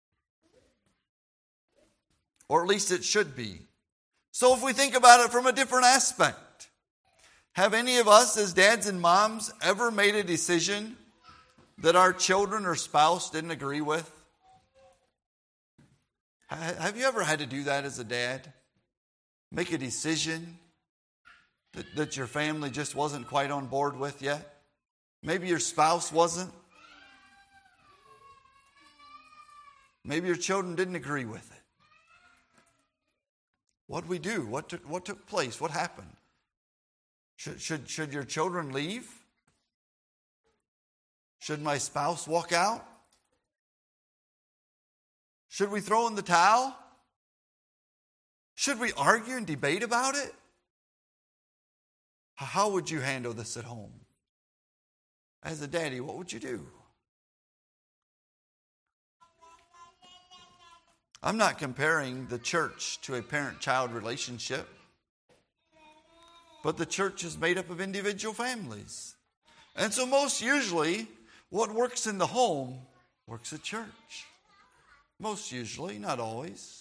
Or at least it should be. So if we think about it from a different aspect, have any of us as dads and moms ever made a decision that our children or spouse didn't agree with? Have you ever had to do that as a dad? Make a decision that, that your family just wasn't quite on board with yet? Maybe your spouse wasn't. Maybe your children didn't agree with it. What did we do? What took, what took place? What happened? Should, should, should your children leave? Should my spouse walk out? Should we throw in the towel? Should we argue and debate about it? How would you handle this at home? As a daddy, what would you do? I'm not comparing the church to a parent-child relationship, but the church is made up of individual families. And so most usually, what works in the home works at church. Most usually, not always.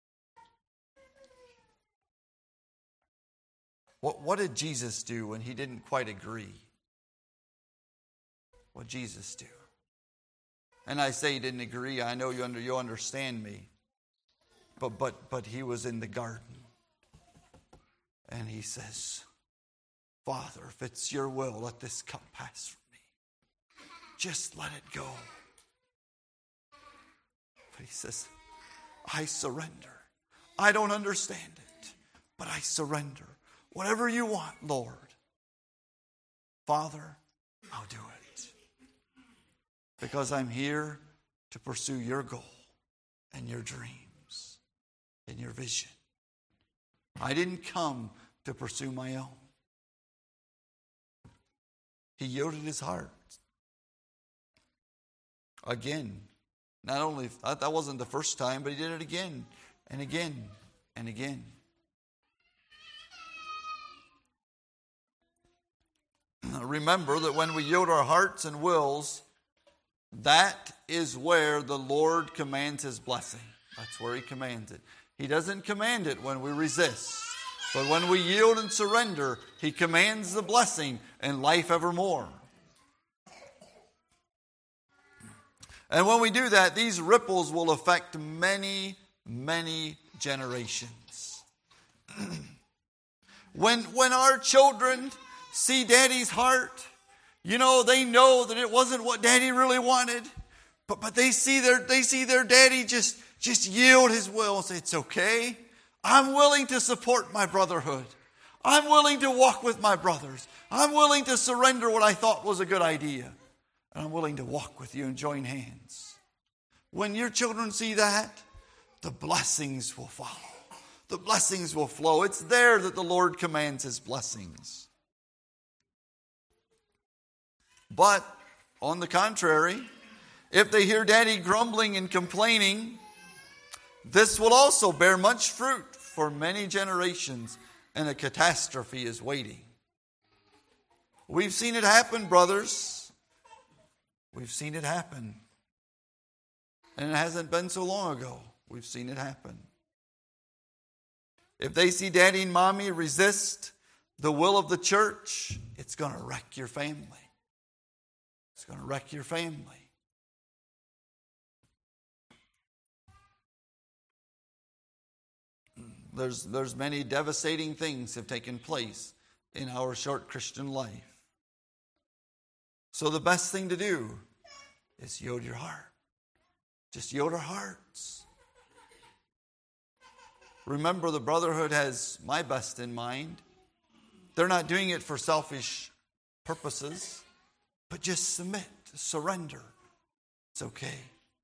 What, what did Jesus do when he didn't quite agree? What did Jesus do? And I say he didn't agree. I know you under you understand me. But but but he was in the garden. And he says, Father, if it's your will, let this cup pass from me. Just let it go. But he says, I surrender. I don't understand it, but I surrender. Whatever you want, Lord. Father, I'll do it. Because I'm here to pursue your goal and your dreams and your vision. I didn't come to pursue my own. He yielded his heart. Again, not only, that wasn't the first time, but he did it again and again and again. Remember that when we yield our hearts and wills, that is where the Lord commands his blessing. That's where he commands it. He doesn't command it when we resist. But when we yield and surrender, he commands the blessing and life evermore. And when we do that, these ripples will affect many, many generations. when, when our children see Daddy's heart, you know, they know that it wasn't what Daddy really wanted, but but they see their they see their daddy just just yield his will and say, it's okay. I'm willing to support my brotherhood. I'm willing to walk with my brothers. I'm willing to surrender what I thought was a good idea. And I'm willing to walk with you and join hands. When your children see that, the blessings will follow. The blessings will flow. It's there that the Lord commands his blessings. But, on the contrary, if they hear Daddy grumbling and complaining, this will also bear much fruit for many generations, and a catastrophe is waiting. We've seen it happen, brothers. We've seen it happen. And it hasn't been so long ago. We've seen it happen. If they see Daddy and Mommy resist the will of the church, it's going to wreck your family. It's going to wreck your family. There's, there's many devastating things have taken place in our short Christian life. So the best thing to do is yield your heart. Just yield our hearts. Remember, the brotherhood has my best in mind. They're not doing it for selfish purposes, but just submit, surrender. It's okay.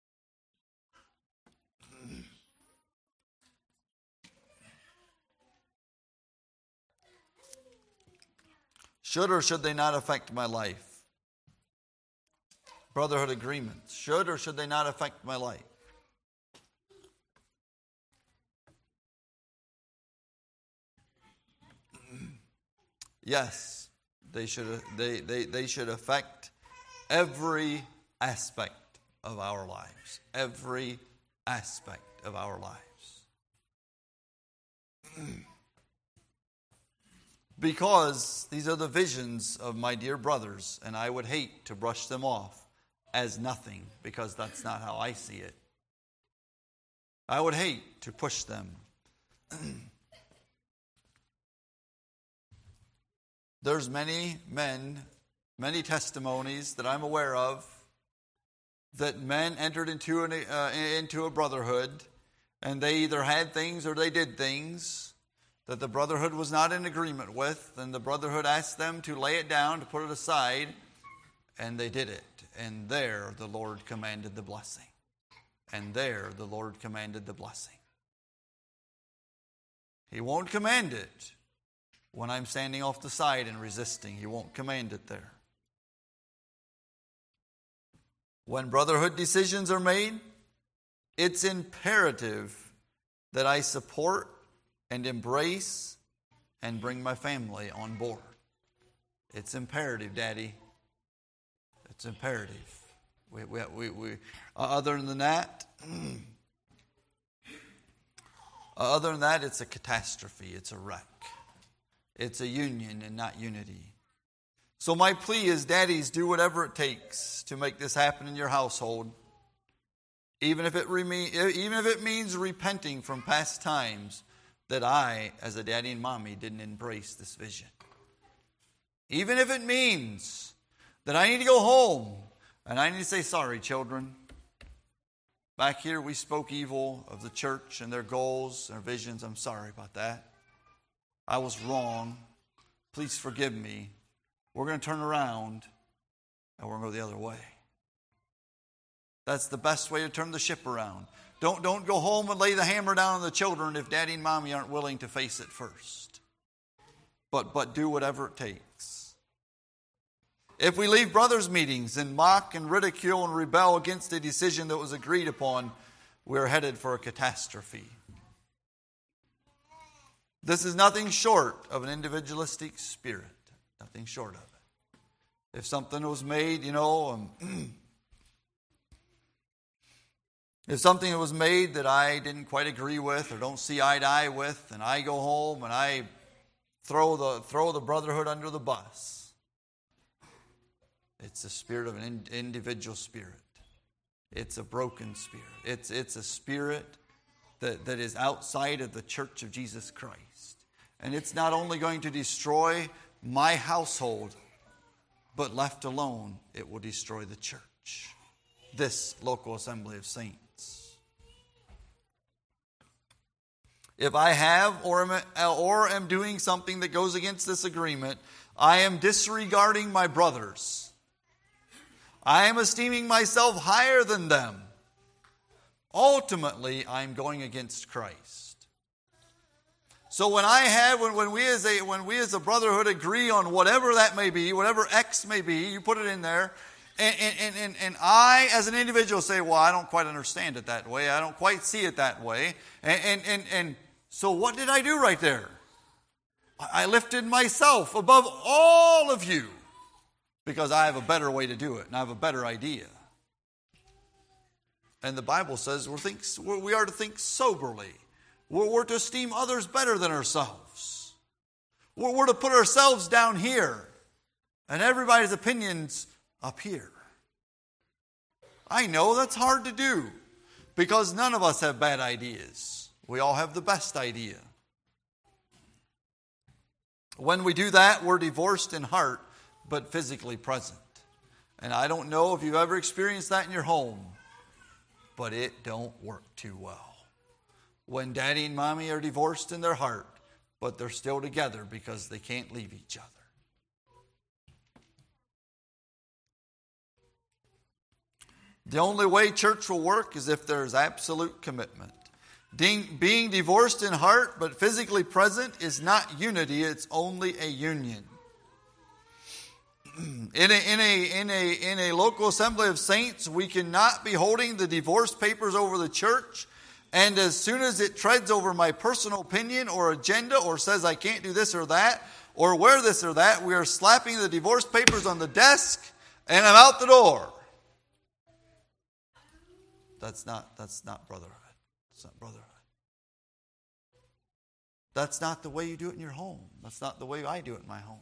Should or should they not affect my life? Brotherhood agreements. Should or should they not affect my life? Yes, they should, they, they, they should affect every aspect of our lives. Every aspect of our lives. Because these are the visions of my dear brothers, and I would hate to brush them off as nothing, because that's not how I see it. I would hate to push them. There's many men, many testimonies that I'm aware of that men entered into, an, uh, into a brotherhood, and they either had things or they did things that the brotherhood was not in agreement with, and the brotherhood asked them to lay it down, to put it aside, and they did it. And there the Lord commanded the blessing. And there the Lord commanded the blessing. He won't command it when I'm standing off the side and resisting. He won't command it there. When brotherhood decisions are made, it's imperative that I support and embrace and bring my family on board. It's imperative, Daddy. It's imperative. We, we, we, we, other than that, other than that, it's a catastrophe. It's a wreck. It's a union and not unity. So my plea is, daddies, do whatever it takes to make this happen in your household. Even if it remain, even if it means repenting from past times that I, as a daddy and mommy, didn't embrace this vision. Even if it means that I need to go home and I need to say, sorry, children. Back here we spoke evil of the church and their goals, their visions. I'm sorry about that. I was wrong. Please forgive me. We're going to turn around and we're going to go the other way. That's the best way to turn the ship around. Don't, don't go home and lay the hammer down on the children if daddy and mommy aren't willing to face it first. But, but do whatever it takes. If we leave brothers' meetings and mock and ridicule and rebel against a decision that was agreed upon, we're headed for a catastrophe. This is nothing short of an individualistic spirit. Nothing short of it. If something was made, you know, um, if something was made that I didn't quite agree with or don't see eye to eye with, and I go home and I throw the throw the brotherhood under the bus, it's the spirit of an in, individual spirit. It's a broken spirit. It's it's a spirit that, that is outside of the church of Jesus Christ. And it's not only going to destroy my household, but left alone, it will destroy the church. This local assembly of saints. If I have or am, or am doing something that goes against this agreement, I am disregarding my brothers. I am esteeming myself higher than them. Ultimately, I'm going against Christ. So when I have, when, when we as a when we as a brotherhood agree on whatever that may be, whatever X may be, you put it in there, and and, and, and I as an individual say, well, I don't quite understand it that way. I don't quite see it that way. And and and, and so what did I do right there? I lifted myself above all of you because I have a better way to do it and I have a better idea. And the Bible says we're think, we are to think soberly. We're, we're to esteem others better than ourselves. We're, we're to put ourselves down here and everybody's opinions up here. I know that's hard to do because none of us have bad ideas. We all have the best idea. When we do that, we're divorced in heart, but physically present. And I don't know if you've ever experienced that in your home, but it don't work too well. When daddy and mommy are divorced in their heart, but they're still together because they can't leave each other. The only way church will work is if there's absolute commitment. Being divorced in heart but physically present is not unity, it's only a union. In a, in a, in a, in a local assembly of saints, we cannot be holding the divorce papers over the church, and as soon as it treads over my personal opinion or agenda or says I can't do this or that or wear this or that, we are slapping the divorce papers on the desk and I'm out the door. That's not, that's not brotherhood. That's not brotherhood. That's not the way you do it in your home. That's not the way I do it in my home.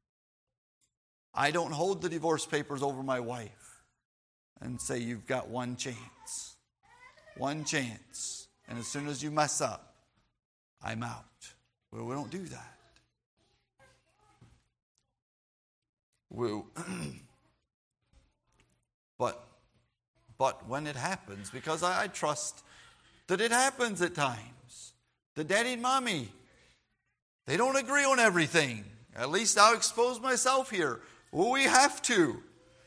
I don't hold the divorce papers over my wife and say, you've got one chance. One chance. And as soon as you mess up, I'm out. Well, we don't do that. We, but, but when it happens, because I, I trust that it happens at times. The daddy and mommy, they don't agree on everything. At least I'll expose myself here. Well, we have to.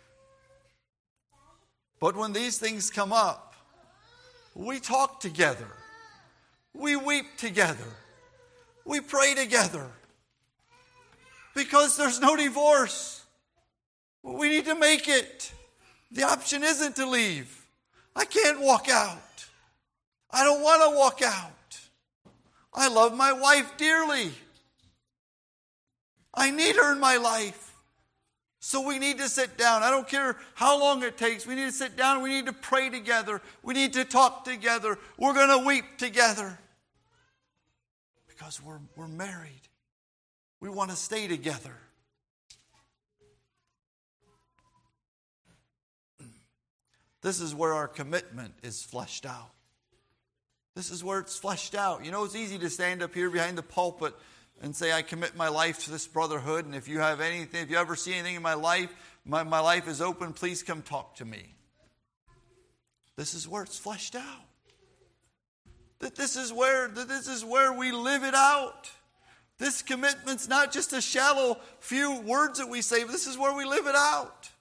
But when these things come up, we talk together. We weep together. We pray together. Because there's no divorce. We need to make it. The option isn't to leave. I can't walk out. I don't want to walk out. I love my wife dearly. I need her in my life. So we need to sit down. I don't care how long it takes. We need to sit down. We need to pray together. We need to talk together. We're going to weep together. Because we're, we're married. We want to stay together. This is where our commitment is fleshed out. This is where it's fleshed out. You know, it's easy to stand up here behind the pulpit and say, I commit my life to this brotherhood, and if you have anything, if you ever see anything in my life, my, my life is open, please come talk to me. This is where it's fleshed out. That this is where, that this is where we live it out. This commitment's not just a shallow few words that we say, but this is where we live it out.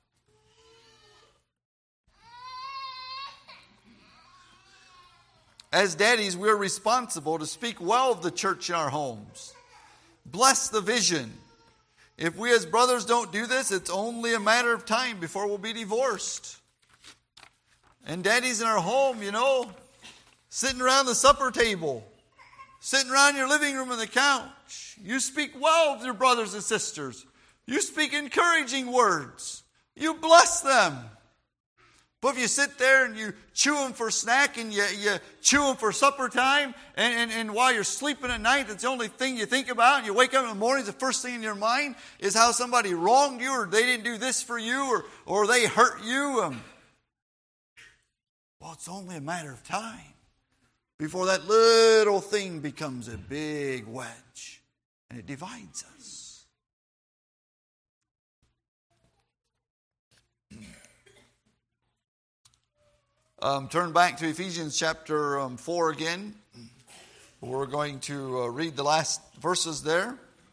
As daddies, we're responsible to speak well of the church in our homes. Bless the vision. If we as brothers don't do this, it's only a matter of time before we'll be divorced. And daddies in our home, you know, sitting around the supper table, sitting around your living room on the couch, you speak well of your brothers and sisters. You speak encouraging words. You bless them. But if you sit there and you chew them for snack and you, you chew them for supper time, and, and, and while you're sleeping at night, that's the only thing you think about, and you wake up in the morning, the first thing in your mind is how somebody wronged you, or they didn't do this for you, or, or they hurt you. Um, well, it's only a matter of time before that little thing becomes a big wedge, and it divides us. Um, turn back to Ephesians chapter um, four again. We're going to uh, read the last verses there.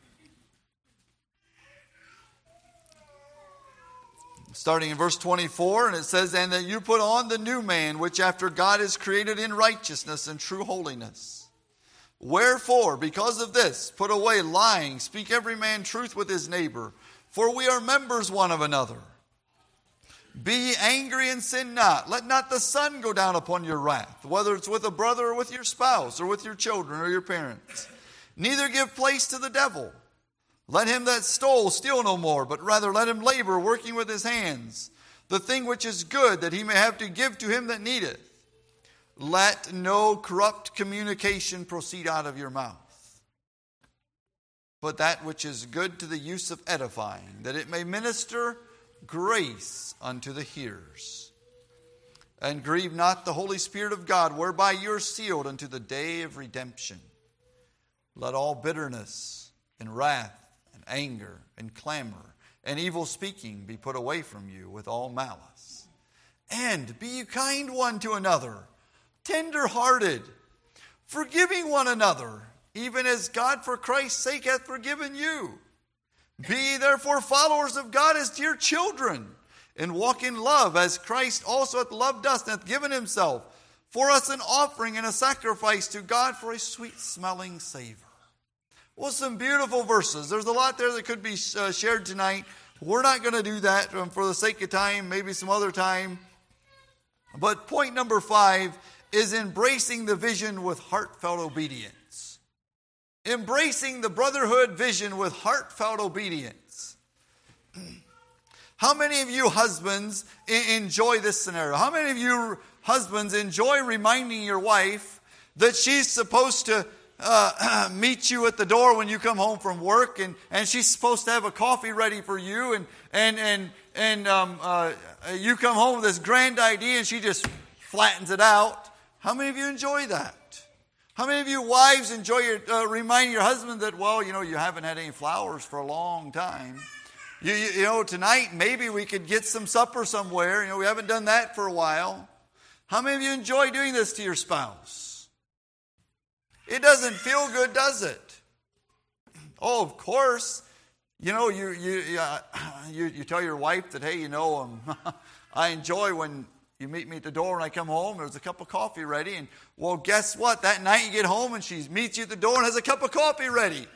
Starting in verse twenty-four, and it says, and that you put on the new man, which after God is created in righteousness and true holiness. Wherefore, because of this, put away lying, speak every man truth with his neighbor, for we are members one of another. Be ye angry and sin not. Let not the sun go down upon your wrath, whether it's with a brother or with your spouse or with your children or your parents. Neither give place to the devil. Let him that stole steal no more, but rather let him labor, working with his hands, the thing which is good, that he may have to give to him that needeth. Let no corrupt communication proceed out of your mouth, but that which is good to the use of edifying, that it may minister grace unto the hearers. And grieve not the Holy Spirit of God, whereby you are sealed unto the day of redemption. Let all bitterness and wrath and anger and clamor and evil speaking be put away from you with all malice. And be you kind one to another, tender-hearted, forgiving one another, even as God for Christ's sake hath forgiven you. Be ye therefore followers of God as dear children, and walk in love, as Christ also hath loved us, and hath given himself for us an offering and a sacrifice to God for a sweet-smelling savor. Well, some beautiful verses. There's a lot there that could be uh, shared tonight. We're not going to do that um, for the sake of time, maybe some other time. But point number five is embracing the vision with heartfelt obedience. Embracing the brotherhood vision with heartfelt obedience. How many of you husbands enjoy this scenario? How many of you husbands enjoy reminding your wife that she's supposed to uh, meet you at the door when you come home from work, and, and she's supposed to have a coffee ready for you, and and and and um, uh, you come home with this grand idea and she just flattens it out? How many of you enjoy that? How many of you wives enjoy your, uh, reminding your husband that, well, you know, you haven't had any flowers for a long time. You, you, you know, tonight maybe we could get some supper somewhere. You know, we haven't done that for a while. How many of you enjoy doing this to your spouse? It doesn't feel good, does it? Oh, of course. You know, you you uh, you, you tell your wife that, hey, you know, um, I enjoy when you meet me at the door when I come home. There's a cup of coffee ready. And, well, guess what? That night you get home and she meets you at the door and has a cup of coffee ready.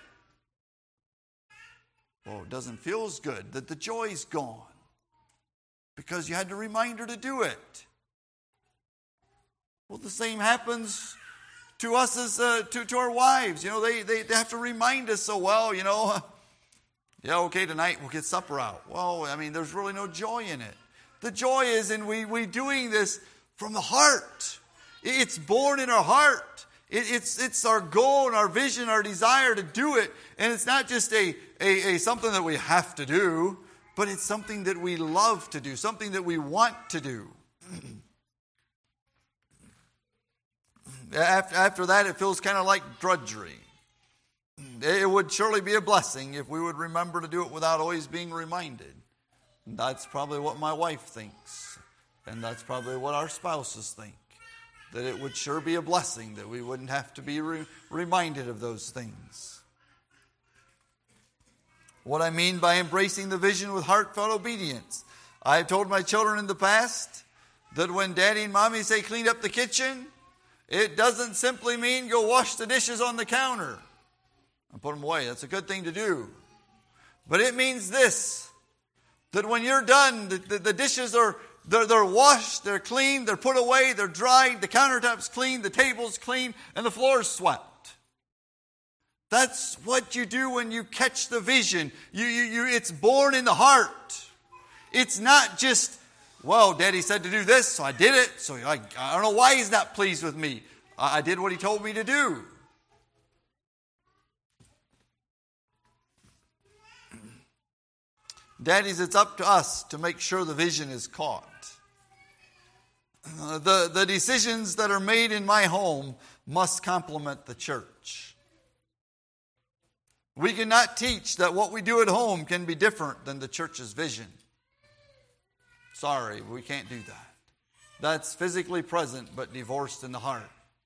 Well, it doesn't feel as good. That the joy's gone because you had to remind her to do it. Well, the same happens to us as uh, to, to our wives. You know, they, they, they have to remind us so well, you know, yeah, okay, tonight we'll get supper out. Well, I mean, there's really no joy in it. The joy is in we we doing this from the heart. It's born in our heart. It, it's it's our goal and our vision, our desire to do it. And it's not just a, a, a something that we have to do, but it's something that we love to do, something that we want to do. After, after that, it feels kind of like drudgery. It would surely be a blessing if we would remember to do it without always being reminded. That's probably what my wife thinks. And that's probably what our spouses think. That it would sure be a blessing that we wouldn't have to be re- reminded of those things. What I mean by embracing the vision with heartfelt obedience. I've told my children in the past that when Daddy and Mommy say clean up the kitchen, it doesn't simply mean go wash the dishes on the counter and put them away. That's a good thing to do. But it means this, that when you're done, the, the, the dishes are they're, they're washed, they're clean, they're put away, they're dried, the countertop's clean, the table's clean, and the floor's swept. That's what you do when you catch the vision. You, you, you, it's born in the heart. It's not just, well, Daddy said to do this, so I did it. So I, I don't know why he's not pleased with me. I, I did what he told me to do. Daddies, it's up to us to make sure the vision is caught. Uh, the, the decisions that are made in my home must complement the church. We cannot teach that what we do at home can be different than the church's vision. Sorry, we can't do that. That's physically present but divorced in the heart.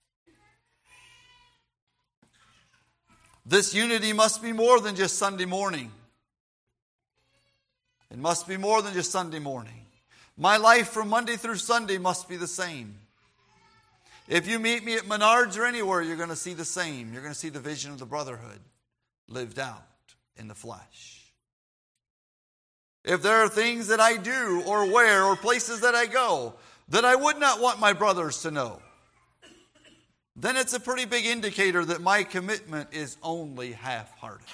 This unity must be more than just Sunday morning. It must be more than just Sunday morning. My life from Monday through Sunday must be the same. If you meet me at Menards or anywhere, you're going to see the same. You're going to see the vision of the brotherhood lived out in the flesh. If there are things that I do or wear or places that I go that I would not want my brothers to know, then it's a pretty big indicator that my commitment is only half-hearted.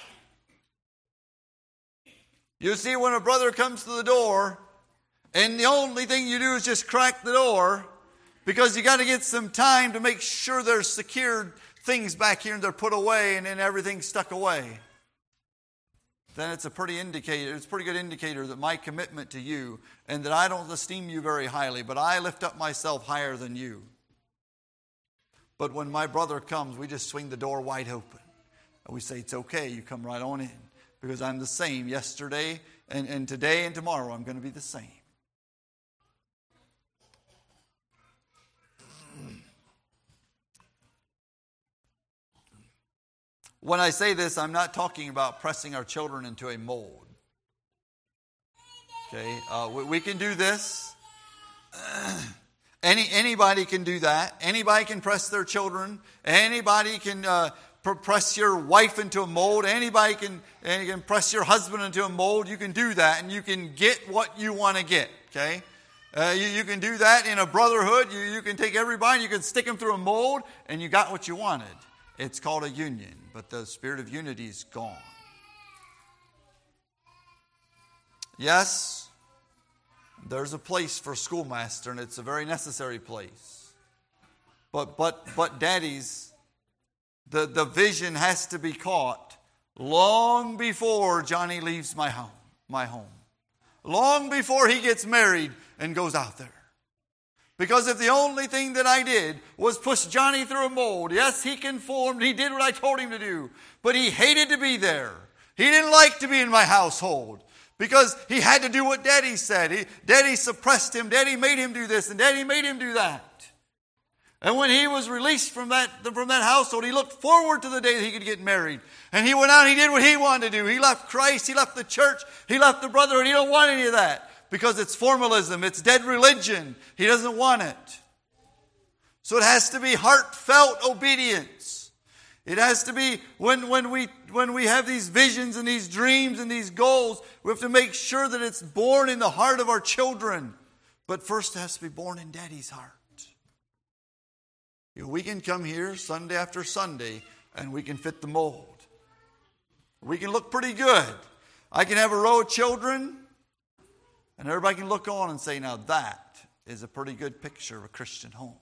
You see, when a brother comes to the door and the only thing you do is just crack the door because you got to get some time to make sure there's secured things back here and they're put away and then everything's stuck away, then it's a pretty indicator, it's a pretty good indicator that my commitment to you and that I don't esteem you very highly, but I lift up myself higher than you. But when my brother comes, we just swing the door wide open. And we say, it's okay, you come right on in. because I'm the same yesterday and, and today and tomorrow. I'm going to be the same. When I say this, I'm not talking about pressing our children into a mold. Okay, uh, we, we can do this. Any anybody can do that. Anybody can press their children. Anybody can uh, pr- press your wife into a mold. Anybody can, and you can press your husband into a mold. You can do that, and you can get what you want to get. Okay, uh, you, you can do that in a brotherhood. You, you can take everybody, you can stick them through a mold, and you got what you wanted. It's called a union, but the spirit of unity is gone. Yes, there's a place for schoolmaster, and it's a very necessary place. But but but daddies, the, the vision has to be caught long before Johnny leaves my home, my home. Long before he gets married and goes out there. Because if the only thing that I did was push Johnny through a mold, yes, he conformed, he did what I told him to do, but he hated to be there. He didn't like to be in my household because he had to do what Daddy said. He, Daddy suppressed him, Daddy made him do this, and Daddy made him do that. And when he was released from that, from that household, he looked forward to the day that he could get married. And he went out and he did what he wanted to do. He left Christ, he left the church, he left the brotherhood. He don't want any of that. Because it's formalism, it's dead religion. He doesn't want it. So it has to be heartfelt obedience. It has to be, when, when, we, when we have these visions and these dreams and these goals, we have to make sure that it's born in the heart of our children. But first it has to be born in Daddy's heart. You know, we can come here Sunday after Sunday and we can fit the mold. We can look pretty good. I can have a row of children, and everybody can look on and say, now that is a pretty good picture of a Christian home.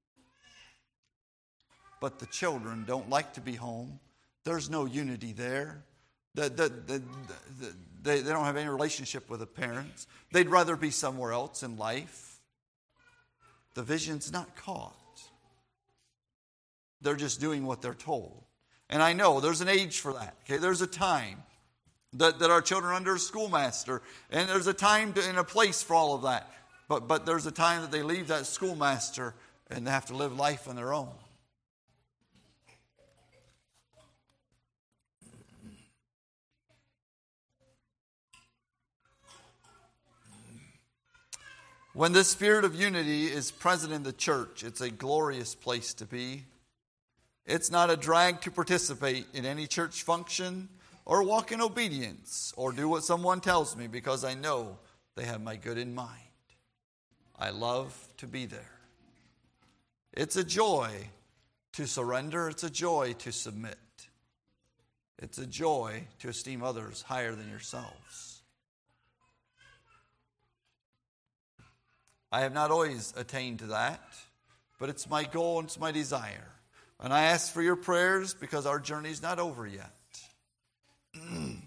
But the children don't like to be home. There's no unity there. The, the, the, the, they, they don't have any relationship with the parents. They'd rather be somewhere else in life. The vision's not caught. They're just doing what they're told. And I know there's an age for that. Okay, there's a time that, that our children are under a schoolmaster, and there's a time to, and a place for all of that. But but there's a time that they leave that schoolmaster and they have to live life on their own. When this spirit of unity is present in the church, it's a glorious place to be. It's not a drag to participate in any church function or walk in obedience or do what someone tells me because I know they have my good in mind. I love to be there. It's a joy to surrender. It's a joy to submit. It's a joy to esteem others higher than yourselves. I have not always attained to that, but it's my goal and it's my desire. And I ask for your prayers because our journey is not over yet. And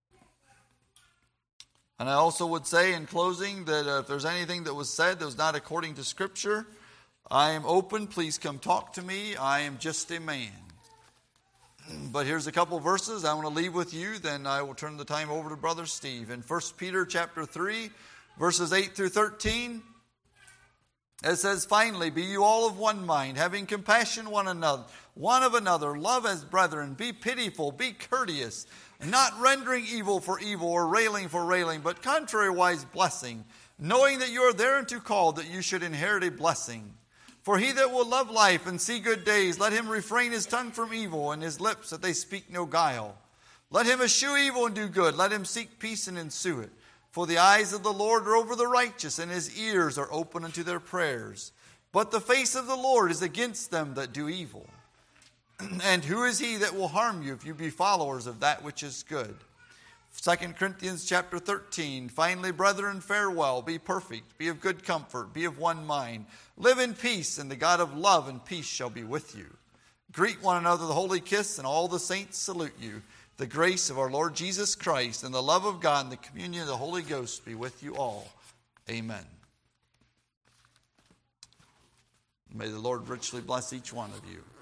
I also would say in closing that uh, if there's anything that was said that was not according to Scripture, I am open. Please come talk to me. I am just a man. But here's a couple verses I want to leave with you. Then I will turn the time over to Brother Steve. In First Peter chapter three, verses eight through thirteen, it says, finally, be you all of one mind, having compassion one another, one of another, love as brethren, be pitiful, be courteous, not rendering evil for evil or railing for railing, but contrariwise blessing, knowing that you are thereunto called, that you should inherit a blessing. For he that will love life and see good days, let him refrain his tongue from evil and his lips that they speak no guile. Let him eschew evil and do good, let him seek peace and ensue it. For the eyes of the Lord are over the righteous, and his ears are open unto their prayers. But the face of the Lord is against them that do evil. And who is he that will harm you if you be followers of that which is good? Second Corinthians chapter thirteen, finally, brethren, farewell, be perfect, be of good comfort, be of one mind. Live in peace, and the God of love and peace shall be with you. Greet one another the holy kiss, and all the saints salute you. The grace of our Lord Jesus Christ and the love of God and the communion of the Holy Ghost be with you all. Amen. May the Lord richly bless each one of you.